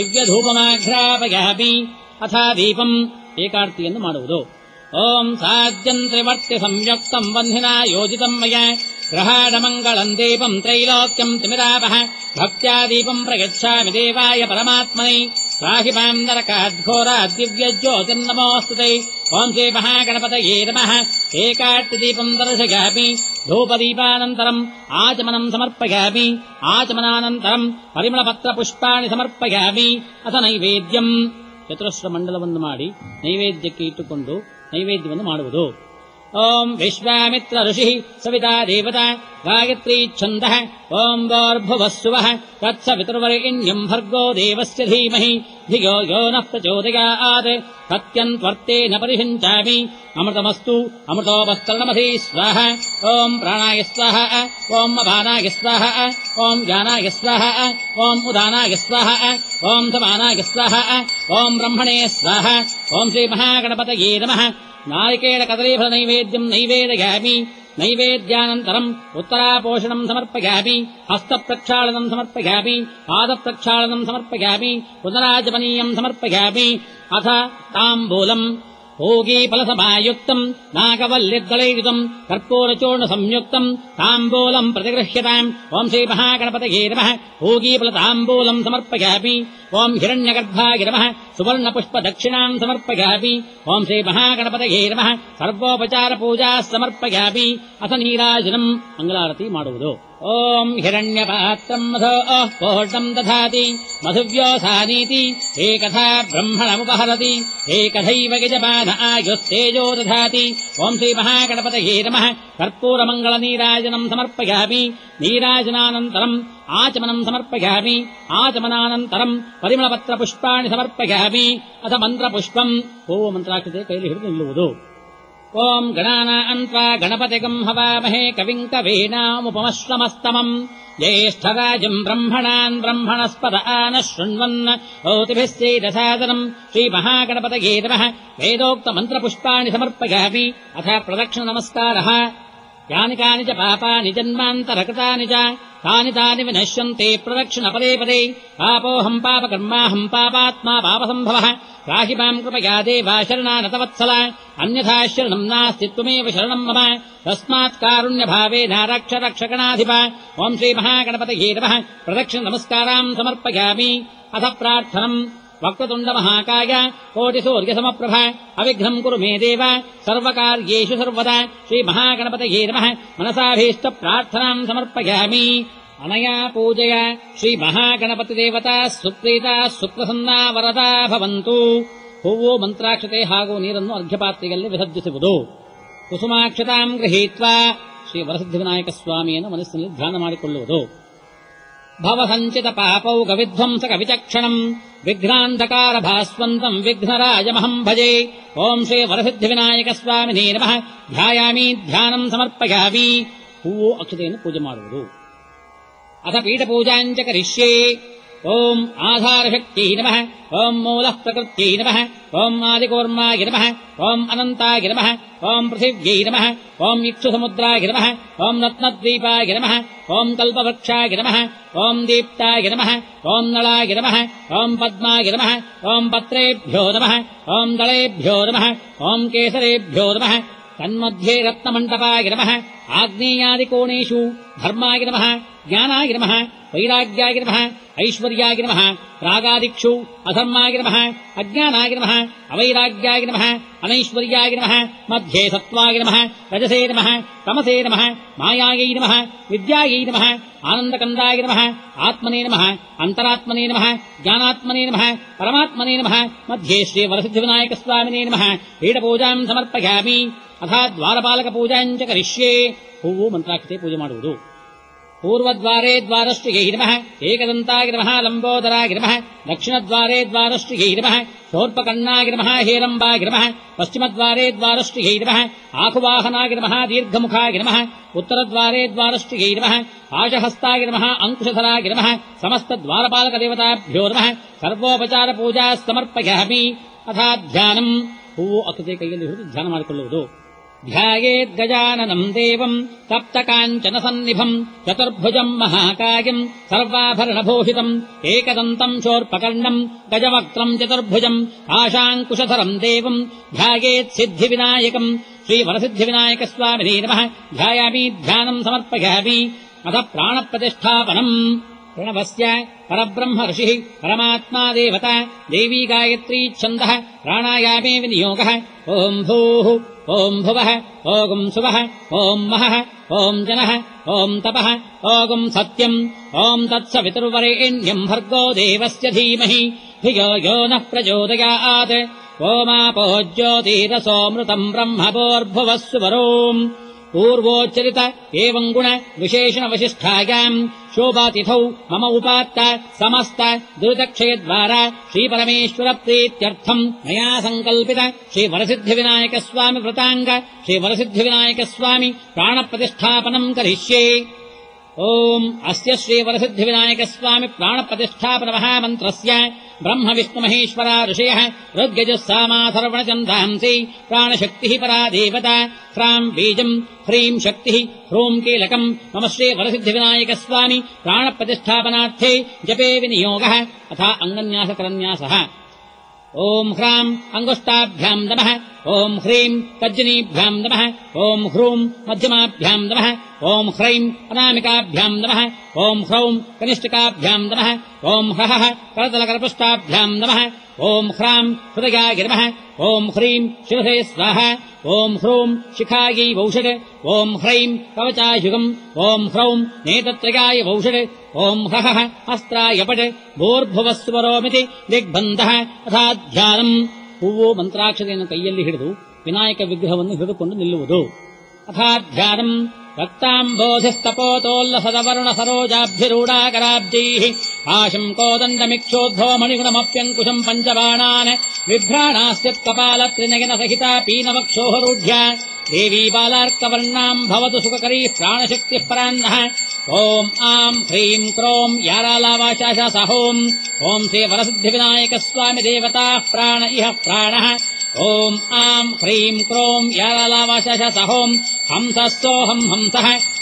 ದಿವ್ಯಧೂಪಮಾಘ್ರಾಪಯಾಮಿ. ಅಥ ದೀಪಂ ಏಕಾರ್ತಿಯನ್ನು ಮಾಡುವುದು. ಓಂ ಸಾಜ್ಯಂ ತ್ರಿವರ್ತಿ ಸಂಯುಕ್ತಂ ವಂಧಿನಾ ಯೋಜಿತಂ ಮಯ ಗ್ರಹಾಣಮಂಗಳಂ ದೀಪಂ ತ್ರೈಲೋಕ್ಯಂ ತಿಮಿರಾಪಃ ಭಕ್ತ್ಯಾ ದೀಪಂ ಪ್ರಯಚ್ಛಾಮಿ ದೇವಾಯ ಪರಮಾತ್ಮನೇ ತ್ರಾಹಿ ಮಾಂ ನರಕಾದ್ಘೋರಾದ್ ದಿವ್ಯಜ್ಯೋತಿರ್ನಮೋಸ್ತುತೇ. ಓಂ ಶ್ರೀ ಮಹಾಗಣಪತಯೇ ನಮಃ ಏಕಾರ್ತಿದೀಪಂ ದರ್ಶಯಾಮಿ. ಧೂಪದೀಪಾನಂತರಂ ಆಚಮನಂ ಸಮರ್ಪಯಾಮಿ. ಆಚಮನಾನಂತರಂ ಪರಿಮಳಪತ್ರಪುಷ್ಪಾಣಿ ಸಮರ್ಪಯಾಮಿ. ಅಥ ನೈವೇದ್ಯಂ ಚತುರಸ್ರ ಮಂಡಲವನ್ನು ಮಾಡಿ ನೈವೇದ್ಯಕ್ಕೆ ಇಟ್ಟುಕೊಂಡು ನೈವೇದ್ಯವನ್ನು ಮಾಡುವುದು. ಓಂ ವಿಶ್ವಾಮಿತ್ರ ಋಷಿ ಸವಿತಾ ದೇವತಾ ಗಾಯತ್ರೀ ಛಂದಃ ಓಂ ಗೋರ್ಭುವಸ್ಸುವಃ ತತ್ಸವಿತುರ್ವರೆಣ್ಯಂ ಭರ್ಗೋ ದೇವಸ್ಯ ಧೀಮಹಿ ಧಿಯೋ ಯೋ ನಃ ಪ್ರಚೋದಯಾತ್. ಸತ್ಯಂತ್ವರ್ತೇನ ಪರಿಷಿಂಚಾಮಿ. ಅಮೃತಮಸ್ತು ಅಮೃತೋಪಸ್ತರಣಮಧೀ ಸ್ವಾಹ. ಓಂ ಪ್ರಾಣಾಯ ಸ್ವಾಹ. ಓಂ ಅಪಾನಾಯ ಸ್ವಾಹ. ಓಂ ಜ್ಞಾನಾಯ ಸ್ವಾಹ. ಓಂ ಉದಾನಾಯ ಸ್ವಾಹ. ಓಂ ಸಮಾನಾಯ ಸ್ವಾಹ. ಓಂ ಬ್ರಹ್ಮಣೇ ಸ್ವಾಹ. ಓಂ ಶ್ರೀ ಮಹಾಗಣಪತಯೇ ನಮಃ. ನಾರಿಕೇಳ ಕದಲೀಫಲ ನೈವೇದ್ಯಂ ನೈವೇದಯಾಮಿ. ನೈವೇದ್ಯಾನಂತರಂ ಉತ್ತರಾಪೋಷಣಂ ಸಮರ್ಪಯಾಮಿ. ಹಸ್ತಪ್ರಕ್ಷಾಳನಂ ಸಮರ್ಪಯಾಮಿ. ಪಾದಪ್ರಕ್ಷಾಳನಂ ಸಮರ್ಪಯಾಮಿ. ಪುನರಾಜಪನೀಯಂ ಸಮರ್ಪಯಾಮಿ. ಅಥ ತಾಂಬೂಲಂ पूगीफलसमायुक्तम् नागवल्लिर्दलैर्युतम् कर्पूरचूर्ण संयुक्तम् ताम्बूलम् प्रतिगृह्यताम्. ओम् श्रीमहागणपतये नमः. पूगीफलताम्बूलम् समर्पयामि. ओम् हिरण्यगर्भाय नमः. सुवर्णपुष्पदक्षिणाम् समर्पयामि. ओम् श्रीमहागणपतये नमः. सर्वोपचारपूजाः समर्पयामि. अथ नीराजनम् मङ्गलारती ಮಾಡುವುದು. ಓಂ ಹಿರಣ್ಯಪಾತ್ರಂ ಮಧೋ ಪೋಷಂ ದಧಾತಿ ಮಧುವ್ಯೋಸಾನೀತಿ ಏಕಥಾ ಬ್ರಹ್ಮಣಮುಪಹರತಿ ಏಕಥೈವ ಯಜಮಾನ ಆಯುಸ್ತೇಜೋ ದಧಾತಿ. ಓಂ ಶ್ರೀ ಮಹಾಗಣಪತಯೇ ನಮಃ. ಕರ್ಪೂರಮಂಗಳ ನೀರಾಜನಂ ಸಮರ್ಪಯಾಮಿ. ನೀರಾಜನಾನಂತರಂ ಆಚಮನಂ ಸಮರ್ಪಯಾಮಿ. ಆಚಮನಾನಂತರಂ ಪರಿಮಳಪತ್ರಪುಷ್ಪಾಣಿ ಸಮರ್ಪಯಾಮಿ. ಅಥ ಮಂತ್ರಪುಷ್ಪಂ ಹೂವು ಮಂತ್ರಾಕ್ಷತೆ ಕೈಲಿ ಹಿಡಿದು ನಿಲ್ಲುವುದು. ಓಂ ಗಣಾನಾಂ ತ್ವಾ ಗಣಪತಿಗಂ ಹವಾಮಹೇ ಕವಿಂ ಕವೀನಾಮುಪಮಶ್ರಮಸ್ತಮಂ ಜ್ಯೇಷ್ಠರಾಜಂ ಬ್ರಹ್ಮಣಾನ್ ಬ್ರಹ್ಮಣಸ್ಪದ ಆನಃ ಶೃಣ್ವನ್ ಓತಿಭಿಃ ಸೇದಸಾದನಂ. ಶ್ರೀ ಮಹಾಗಣಪತಯೇ ನಮಃ. ವೇದೋಕ್ತ ಮಂತ್ರಪುಷ್ಪಾಣಿ ಸಮರ್ಪಯಾಮಿ. ಅಥ ಪ್ರದಕ್ಷಿಣ ನಮಸ್ಕಾರಃ. ಯಾನಿ ಕಾನಿ ಚ ಪಾಪಾನಿ ಜನ್ಮಾಂತರಕೃತಾನಿ ಚ ತಾನಿ ತಾನಿ ವಿನಶ್ಯಂತೆ ಪ್ರದಕ್ಷಿಣ ಪದೇ ಪದೇ. ಪಾಪೋಹಂ ಪಾಪಕರ್ಮಾಹಂ ಪಾಪಾತ್ಮಾ ಪಾಪಸಂಭವಃ. त्राहि माम् कृपया देवा शरणानतवत्सल. अन्यथा शरणम् नास्ति त्वमेव शरणम् मम. तस्मात् कारुण्यभावेन रक्ष रक्षगणाधिप. ओम् श्रीमहागणपतये नमः. प्रदक्षिण नमस्काराम् समर्पयामि. अथ प्रार्थनम्. वक्रतुण्डमहाकाय कोटिसूर्यसमप्रभ अविघ्नम् कुरु मे देव सर्वकार्येषु सर्वदा. श्रीमहागणपतये नमः. मनसाभीष्ट प्रार्थनाम् समर्पयामि. अनया पूजया ಶ್ರೀಮಹಾಗಣಪತಿದೇವತಾ ಸುಪ್ರೀತಾ ಸುಪ್ರಸನ್ನಾ ವರದಾ ಭವಂತು. ಹೂವು ಮಂತ್ರಾಕ್ಷತೆ ಹಾಗೂ ನೀರನ್ನು ಅರ್ಘ್ಯಪಾತ್ರೆಯಲ್ಲಿ ವಿಸರ್ಜಿಸುವುದು. ಕುಸುಮಾಕ್ಷತಾಂ ಗೃಹೀತ್ವಾ ಶ್ರೀ ವರಸಿದ್ಧಿವಿನಾಯಕ ಸ್ವಾಮಿಯನ್ನು ಮನಸ್ಸಿನಲ್ಲಿ ಧ್ಯಾನ ಮಾಡಿಕೊಳ್ಳುವುದು. ಭವಸಂಚಿತ ಪಾಪೌಘ ವಿಧ್ವಂಸಕ ವಿಚಕ್ಷಣಂ ವಿಘ್ನಾಂಧಕಾರ ಭಾಸ್ವಂತಂ ವಿಘ್ನರಾಜಮಹಂ ಭಜೆ. ಓಂ ಶ್ರೀ ವರಸಿದ್ಧಿವಿನಾಯಕ ಸ್ವಾಮಿನೇ ನಮಃ. ಧ್ಯಾಯಾಮಿ ಧ್ಯಾನಂ ಸಮರ್ಪಯಾಮಿ. ಹೂವು ಅಕ್ಷತೆಯನ್ನು ಪೂಜೆ ಮಾಡುವುದು. ಅಥ ಪೀಠಪೂಜಾಂಚ ಕರಿಷ್ಯೆ. ಓಂ ಆಧಾರಶಕ್ತಿ ನಮಃ. ಓಂ ಮೂಲಃ ಪ್ರಕೃತ್ಯೈ ನಮಃ. ಓಂ ಆದಿಕೂರ್ಮಾಯ ನಮಃ. ಓಂ ಅನಂತಾಯ ನಮಃ. ಓಂ ಪೃಥಿವ್ಯೈ ನಮಃ. ಓಂ ಇಕ್ಷುಸಮುದ್ರಾಯ ನಮಃ. ಓಂ ರತ್ನದ್ವೀಪಾಯ ನಮಃ. ಓಂ ಕಲ್ಪವೃಕ್ಷಾಯ ನಮಃ. ಓಂ ದೀಪ್ತಾಯ ನಮಃ. ಓಂ ನಳಾಯ ನಮಃ. ಓಂ ಪದ್ಮಾಯ ನಮಃ. ಓಂ ಪತ್ರೇಭ್ಯೋ ನಮಃ. ಓಂ ದಳೇಭ್ಯೋ ನಮಃ. ಓಂ ಕೇಸರೇಭ್ಯೋ ನಮಃ. ತನ್ಮಧ್ಯೆ ರತ್ನಮಂಟಪಾಯ ನಮಃ. ಆಗ್ನೇಯಾದಿಕೋಣೇಷು ಧರ್ಮಾಯ ನಮಃ. ಜ್ಞಾನಾಯ ನಮಃ. ವೈರಾಗ್ಯಾಯ ನಮಃ. ಐಶ್ವರ್ಯಾಯ ನಮಃ. ರಾಗಾದಿಕ್ಷು ಅಧರ್ಮಾಯ ನಮಃ. ಅಜ್ಞಾನಾಯ ನಮಃ. ಅವೈರಾಗ್ಯಾಯ ನಮಃ. ಅನೈಶ್ವರ್ಯಾಯ ನಮಃ. ಮಧ್ಯೆ ಸತ್ವಾಯ ನಮಃ. ರಜಸೇ ನಮಃ. ತಮಸೇ ನಮಃ. ಮಾಯಾಯೈ ನಮಃ. ವಿದ್ಯಾಯೈ ನಮಃ. ಆನಂದಕಂದಾಯ ನಮಃ. ಆತ್ಮನೇ ನಮಃ. ಅಂತರಾತ್ಮನೇ ನಮಃ. ಜ್ಞಾನಾತ್ಮನೇ ನಮಃ. ಪರಮಾತ್ಮನೇ ನಮಃ. ಮಧ್ಯೆ ಶ್ರೀ ವರಸಿದ್ಧಿವಿನಾಯಕ ಸ್ವಾಮಿನೇ ನಮಃ. ಪೀಠಪೂಜಾಂ ಸಮರ್ಪಯಾಮಿ. ಅಥ ದ್ವಾರಪಾಲಕ ಪೂಜಾಂಚ ಕರಿಷ್ಯೆ. ಹೂವು ಮಂತ್ರಾಕ್ಷತೆ ಪೂಜೆ ಮಾಡುವುದು. पूर्वद्वारे द्वारश्रियै नमः एकदन्ताय नमः लम्बोदराय नमः दक्षिणद्वारे द्वारश्रियै नमः शोर्पकर्णाय नमः हेरम्बाय नमः पश्चिमद्वारे द्वारश्रियै नमः आकुवाहनाय नमः दीर्घमुखाय नमः उत्तरद्वारे द्वारश्रियै नमः पाशहस्ताय नमः अङ्कुशधराय नमः समस्तद्वारपालकदेवताभ्यो नमः सर्वोपचारपूजा समर्पयामि अथा ध्यानम् ಹೂವು ಅಕ್ಷತೆ ಕೈಯಲ್ಲಿ ಹಿಡಿದು ಧ್ಯಾನ ಮಾಡಿಕೊಳ್ಳುವುದು ಧ್ಯಾಯೇದ್ ಗಜಾನನಂ ದೇವಂ ತಪ್ತಕಾಂಚನ ಸನ್ನಿಭಂ ಚತುರ್ಭುಜಂ ಮಹಾಕಾಯಂ ಸರ್ವಾಭರಣಭೂಷಿತಂ ಏಕದಂತಂ ಶೋರ್ಪಕರ್ಣಂ ಗಜವಕ್ತ್ರಂ ಚತುರ್ಭುಜಂ ಆಶಾಂಕುಶಧರಂ ದೇವಂ ಧ್ಯಾಯೇತ್ ಸಿದ್ಧಿವಿನಾಯಕಂ ಶ್ರೀವರಸಿದ್ಧಿವಿನಾಯಕಸ್ವಾಮಿನೇ ನಮಃ ಧ್ಯಾಯಾಮಿ ಧ್ಯಾನಂ ಸಮರ್ಪಯಾಮಿ ಅಥ ಪ್ರಾಣಪ್ರತಿಷ್ಠಾಪನಂ प्रणवस्य परब्रह्म ऋषिः परमात्मा देवता देवी गायत्री छन्दः प्राणायामे विनियोगः ॐ भूः ॐ भुवः ॐ सुवः ॐ महः ॐ जनः ॐ तपः ॐ सत्यम् ॐ तत्सवितुर्वरेण्यम् भर्गो देवस्य धीमहि धियो यो नः प्रचोदयात् ओमापो ज्योतिरसोऽमृतम् ब्रह्मभोर्भुवः सुवरोम् पूर्वोच्चरित एवं गुण विशेषण वशिष्ठायाम् शोभातिथौ मम उपात्त समस्त दुरितक्षयद्वारा श्रीपरमेश्वर प्रीत्यर्थम् मया सङ्कल्पित श्रीवरसिद्धिविनायकस्वामि व्रताङ्ग श्रीवरसिद्धिविनायकस्वामि प्राणप्रतिष्ठापनम् करिष्ये ओम् अस्य श्रीवरसिद्धिविनायकस्वामि प्राणप्रतिष्ठापनमहामन्त्रस्य ब्रह्म विष्णुमहेश्वरा ऋषयः ऋग्यजुः सामाथर्वणचन्दांसि प्राणशक्तिः परा देवता ह्राम् बीजम् ह्रीम् शक्तिः ह्रूम् कीलकम् मम श्रीवरसिद्धिविनायकस्वामि प्राणप्रतिष्ठापनार्थे जपे विनियोगः अथा अङ्गन्यासकरन्यासः ओम् ह्राम् अङ्गुष्टाभ्याम् नमः ओम् ह्रीम् तर्जनीभ्याम् नमः ओम् ह्रूम् मध्यमाभ्याम् नमः ओम् ह्रैम् अनामिकाभ्याम् नमः ओम् ह्रौम् कनिष्ठिकाभ्याम् नमः ओम् ह्रः करतलकरपृष्ठाभ्याम् नमः ओम् ह्राम् हृदयाय नमः ओम् ह्रीम् शिरसे स्वाहा ओम् ह्रूम् शिखायै वौषट् ओम् ह्रैम् कवचायुगम् ओम् ह्रौम् नेत्रत्रयाय वौषट् ओम् ह्रः अस्त्राय पट् भूर्भुवः स्वरोमिति दिग्बन्धः अथा ಧ್ಯಾನಂ ಹೂವು ಮಂತ್ರಾಕ್ಷತೆಯನ್ನು ಕೈಯಲ್ಲಿ ಹಿಡಿದು ವಿನಾಯಕ ವಿಗ್ರಹವನ್ನು ಹಿಡಿದುಕೊಂಡು ನಿಲ್ಲುವುದು ಅಥಾ ಧ್ಯಾನಂ ರಕ್ತಾಂಬೋಧಿಸ್ತಪೋತೋಲ್ಲಸದವರುಣ ಸರೋಜಾಭ್ಯರೂಢಾಕರಾಬ್ಜೈಃ ಆಶಂ ಕೋದಂಡಮಿಕ್ಷೋದ್ಭವ ಮಣಿಗುಣಮಪ್ಯಂಕುಶಂ ಪಂಚಬಾಣಾನ್ ವಿಭ್ರಾಣಾಸ್ಯತ್ಕಪಾಲ ತ್ರಿನಯನ ಸಹಿತಾ ಪೀನವಕ್ಷೋಹರೂಢ್ಯ ದೇವೀ ಬಾಲಾರ್ಕವರ್ಣಾಂ ಭವತು ಸುಖಕರೀಃ ಪ್ರಾಣಶಕ್ತಿಃ ಪರಾನ್ನಃ ಓಂ ಆಂ ಹ್ರೀಂ ಕ್ರೋಂ ಯಾರಾಲಾವಾಶಾಶಾಸಹೋಂ ಓಂ ಶ್ರೀ ವರಸಿದ್ಧಿವಿನಾಯಕಸ್ವಾಮಿ ದೇವತಾಃ ಪ್ರಾಣ ಇಹ ಪ್ರಾಣಃ ಓಂ ಆಂ ಹ್ರೀಂ ಕ್ರೋಂ ಯಾರಾಲಾವಾಶಾಶಾಸಹೋಂ ಹಂಸಃ ಸೋಹಂ ಹಂಸಃ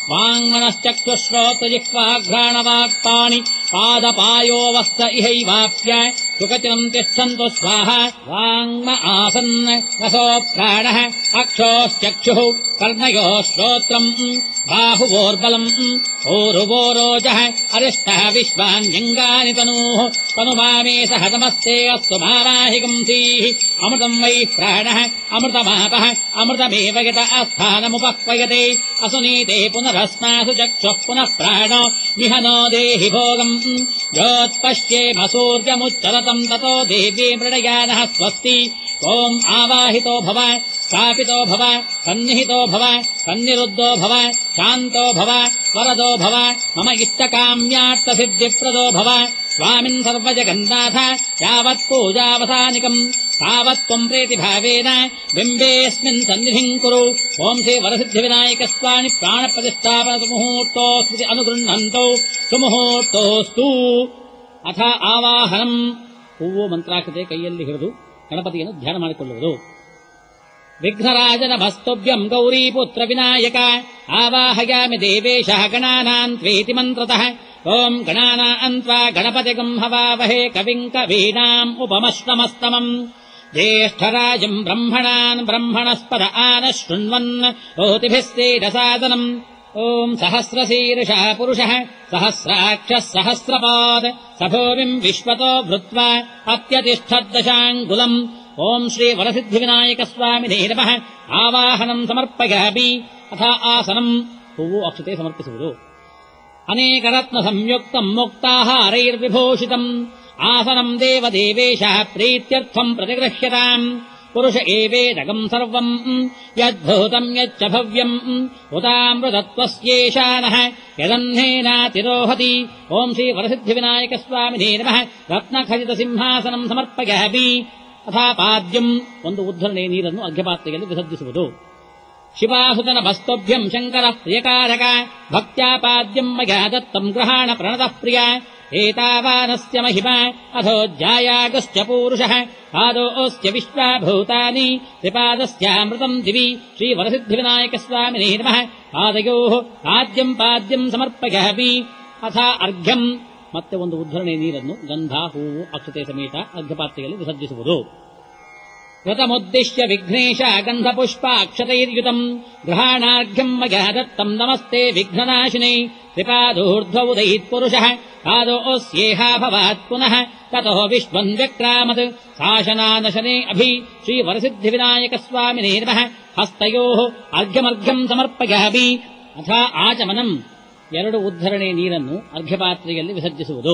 ವಾङ्ಮನಶ್ಚಕ್ಷುಶ್ರೋತ್ರಜಿह्वाघ्राणवाक्पाणि पादपायोऽवस्थ इहैवाप्य सुखचिरम् तिष्ठन्तु स्वाहा वाङ्म आसन् रसो प्राणः अक्षोश्चक्षुः कर्णयोः श्रोत्रम् बाहुवोर्बलम् ऊरुवोरोजः अरिष्टः विश्वान्यङ्गानि तनूः तनुमामे सह नमस्ते अस्तु मावाहिकंसीः अमृतम् वै प्राणः अमृतमापः अमृतमेव यत अस्थानमुपह्वयते असुनीते पुनरस्मासु चक्षुः पुनः प्राणो निहनो देहि भोगम् योत्पश्येमसूर्यमुच्चरतम् ततो देव्ये मृडयानः स्वस्ति ओम् आवाहितो भव स्थापितो भव सन्निहितो भव सन्निरुद्धो भव शान्तो भव वरदो भव मम इष्टकाम्यार्थसिद्धिप्रदो भव स्वामिन् सर्वजगन्नाथ यावत् पूजावसानिकम् तावत् त्वम् प्रीतिभावेन बिम्बेऽस्मिन् सन्निधिम् कुरु ओम् श्री वरसिद्धिविनायकस्वामि प्राणप्रतिष्ठापन सुमुहूर्तोऽस्मिति अनुगृह्णन्तौ सुमुहूर्तोऽस्तु अथ आवाहनम् ಹೂವು ಮಂತ್ರಾಕ್ಷತೆ ಕೈಯಲ್ಲಿ ಹಿಡಿದು ಗಣಪತಿಯನ್ನು ಧ್ಯಾನ ಮಾಡಿಕೊಳ್ಳುವುದು ವಿಘ್ನರಾಜನ ಭಸ್ತುಭ್ಯಂ ಗೌರೀಪುತ್ರ ವಿನಾಯಕ ಆವಾಹಯಾಮಿ ದೇವೇಶಃ ಗಣಾನಾಂ ತ್ವೇತಿ ಮಂತ್ರತಃ ಓಂ ಗಣಾನಾಂ ತ್ವಾ ಗಣಪತಿಗಂ ಹವಾವಹೇ ಕವಿಂ ಕವೀನಾಂ ಉಪಮಶ್ರಮಸ್ತಮಂ ಜ್ಯೇಷ್ಠರಾಜಂ ಬ್ರಹ್ಮಣಾನ್ ಬ್ರಹ್ಮಣಸ್ಪದ ಆನಃ ಶೃಣ್ವನ್ ಓತಿಭಿಸ್ಸೇದಸಾದನम् ಓಂ ಸಹಸ್ರಶೀರ್ಷಃ ಪುರುಷಃ ಸಹಸ್ರಾಕ್ಷಃ ಸಹಸ್ರಪಾದ್ ಸಭೂಮಿಂ ವಿಶ್ವತೋ ಭೃತ್ವಾ ಅತ್ಯತಿಷ್ಠದ್ದಶಾಂಗುಲम् ಓಂ ಶ್ರೀ ವರಸಿದ್ಧಿವಿನಾಯಕಸ್ವಾಮಿನೇ ನಮಃ ಆವಾಹನಂ ಸಮರ್ಪಯಾಮಿ ಅಥ ಆಸನಂ ಹೂವು ಅಕ್ಷತೆ ಸಮರ್ಪಿಸುವುದು ಅನೇಕರತ್ನ ಸಂಯುಕ್ತಂ ಮುಕ್ತಾಹಾರೈರ್ವಿಭೂಷಿತಂ ಆಸನಂ ದೇವದೇವೇಶಃ ಪ್ರೀತ್ಯರ್ಥಂ ಪ್ರತಿಗೃಹ್ಯತಾಂ पुरुष एवेदगम् सर्वम् यद्भूतम् यच्च भव्यम् उतामृतत्वस्येषानः यदह्नेनातिरोहति ओम् श्री वरसिद्धिविनायकस्वामिने नमः रत्नखचितसिंहासनम् समर्पयामि ಅಥಾಪಾದ್ಯಂ ಒಂದು ಉದ್ಧರಣೆ ನೀರನ್ನು ಅರ್ಘ್ಯಪಾತ್ರೆಯಲ್ಲಿ ವಿಸರ್ಜಿಸುವುದು ಶಿವಾಸುತನ ಭಸ್ತೋಭ್ಯಂ ಶಂಕರ ಪ್ರಿಯಕಾರಕ ಭಕ್ತ್ಯಾಪಾದ್ಯಂ ಮಯಾ ದತ್ತಂ ಗ್ರಹಾಣ ಪ್ರಣತಃ ಪ್ರಿಯ ಏತಾವಾನಸ್ಯ ಮಹಿಮಾ ಅಧೋಜ್ಜಾಯಾಗಶ್ಚ ಪೂರುಷಃ ಪಾದೋಸ್ಯ ವಿಶ್ವಭೂತಾನಿ ತ್ರಿಪಾದಸ್ಯಾಮೃತಂ ದಿವಿ ಶ್ರೀ ವರಸಿದ್ಧಿವಿನಾಯಕ ಸ್ವಾಮಿನೇ ನಮಃ ಪಾದಯೋಃ ಆದ್ಯಂ ಪಾದ್ಯಂ ಸಮರ್ಪಯಾಮಿ ಅಥ ಅರ್ಘ್ಯಂ ಮತ್ತೆ ಒಂದು ಉದ್ಧರಣೆ ನೀರನ್ನು ಗಂಧ ಹೂವು ಅಕ್ಷತೆ ಸಮೇತ ಅರ್ಘ್ಯಪಾತ್ರೆಯಲ್ಲಿ ವಿಸರ್ಜಿಸುವುದು ವ್ರತಮುದ್ದಿಶ್ಯ ವಿಘ್ನೇಶ ಗಂಧಪುಷ್ಪ ಅಕ್ಷತೈರ್ಯುತಂ ಗ್ರಹಾಣಾರ್ಘ್ಯಂ ಮಯಾ ದತ್ತಂ ನಮಸ್ತೆ ವಿಘ್ನನಾಶಿನೇ ತ್ರಿಪಾದೂರ್ಧ್ವ ಉದಯಿತ್ ಪುರುಷಃ ಪಾದೋಸ್ಯೇಹ ಭವಾತ್ ಪುನಃ ತತೋ ವಿಶ್ವಂ ವ್ಯಕ್ರಾಮತ್ ಶಾಸನಾನಶನೇ ಅಭಿ ಶ್ರೀ ವರಸಿದ್ಧಿವಿನಾಯಕ ಸ್ವಾಮಿನೇ ನಮಃ ಹಸ್ತಯೋಃ ಅರ್ಘ್ಯಮರ್ಘ್ಯಂ ಸಮರ್ಪಯಾಮಿ ಅಥ ಆಚಮನಂ ಎರಡು ಉದ್ಧರಣೆ ನೀರನ್ನು ಅರ್ಘ್ಯಪಾತ್ರೆಯಲ್ಲಿ ವಿಸರ್ಜಿಸುವುದು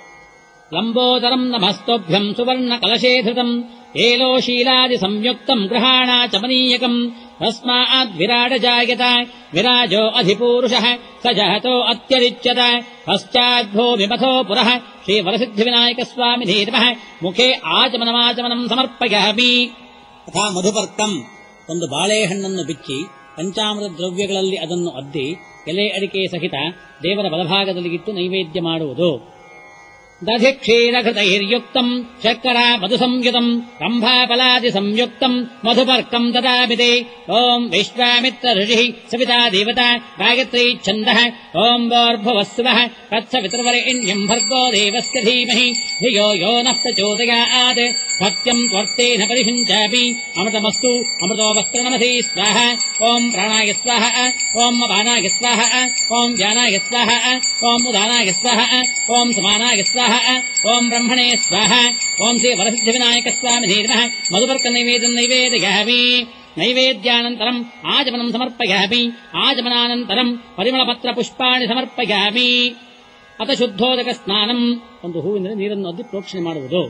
ಲಂಬೋದರಂ ನಮಸ್ತೋಭ್ಯಂ ಸುವರ್ಣ ಕಲಶೇಧೃತಂ ಏಲೋಶೀಲಾದಿ ಸಂಯುಕ್ತಂ ಗೃಹಾಣಾಚಮನೀಯಕಂ ತಸ್ಮಾದ್ ವಿರಾಡ ಜಾಯತ ವಿರಾಜೋ ಅಧಿಪೂರುಷಃ ಸ ಜಾತೋ ಅತ್ಯರಿಚ್ಯತ ಪಶ್ಚಾದ್ಭೂಮಿಮಥೋ ಪುರಃ ಶ್ರೀ ವರಸಿದ್ಧಿವಿನಾಯಕ ಸ್ವಾಮಿನೇ ನಮಃ ಮುಖೇ ಆಚಮನಮಾಚಮನಂ ಸಮರ್ಪಯಾಮಿ ತಥಾ ಮಧುಪರ್ಕಂ ಒಂದು ಬಾಳೆಹಣ್ಣನ್ನು ಬಿಚ್ಚಿ ಪಂಚಾಮೃತ ದ್ರವ್ಯಗಳಲ್ಲಿ ಅದನ್ನು ಅದ್ದಿ ಎಲೆ ಅಡಿಕೆ ಸಹಿತ ದೇವರ ಬಲಭಾಗದಲ್ಲಿ ಇಟ್ಟು ನೈವೇದ್ಯ ಮಾಡುವುದು ದಧಿ ಕ್ಷೀರಘೃತೈರ್ಯುಕ್ತಂ ಶರ್ಕರ ಮಧು ಸಂಯುತಂ ರಂಭಾಫಲಾದಿ ಸಂಯುಕ್ತಂ ಮಧುಪರ್ಕಂ ದದಾಮಿತೆ ಓಂ ವಿಶ್ವಾಮಿತ್ರ ಋಷಿ ಸವಿತಾ ದೇವತಾ ಗಾಯತ್ರೀ ಛಂದಃ ಓಂ ಭೋರ್ಭುವಸ್ಸುವಃ ತತ್ಸವಿತುರ್ವರೆಣ್ಯಂ ಭರ್ಗೋ ದೇವಸ್ಯ ಧೀಮಹಿ ಧಿಯೋ ಯೋ ನಃ ಪ್ರಚೋದಯಾತ್ ಸತ್ಯಂ ತ್ವರ್ತೇನ ಪರಿಷುಂಚಾಮಿ ಅಮೃತಮಸ್ತು ಅಮೃತೋ ವಸ್ತ್ರನಮಸೇ ಸ್ವಾಹ ಓಂ ಪ್ರಾಣಾಯ ಸ್ವಾಹ ಓಂ ಅಪಾನಾಯ ಸ್ವಾಹ ಓಂ ವ್ಯಾನಾಯ ಸ್ವಾಹ ಓಂ ಉದಾನಾಯ ಸ್ವಾಹ ಓಂ ಸಮಾನಾಯ ಸ್ವಾಹ ಓಂ ಬ್ರಹ್ಮಣೇ ಸ್ವಾಹ ಓಂ ಶ್ರೀ ವರಸಿದ್ಧಿವಿನಾಯಕ ಸ್ವಾಮಿನೇ ನಮಃ ಮಧುಪರ್ಕ ನೈವೇದ್ಯಂ ನೈವೇದಯಾಮಿ ನೈವೇದ್ಯಾನಂತರಂ ಆಚಮನಂ ಸಮರ್ಪಯಾಮಿ ಆಚಮನಾನಂತರಂ ಪರಿಮಳಪತ್ರ ಪುಷ್ಪಾಣಿ ಸಮರ್ಪಯಾಮಿ ಅತ ಶುದ್ಧೋದಕ ಸ್ನಾನಂ ಒಂದು ಹೂವಿನ ನೀರನ್ನು ಅದ್ದಿ ಪ್ರೋಕ್ಷಣೆ ಮಾಡುವುದು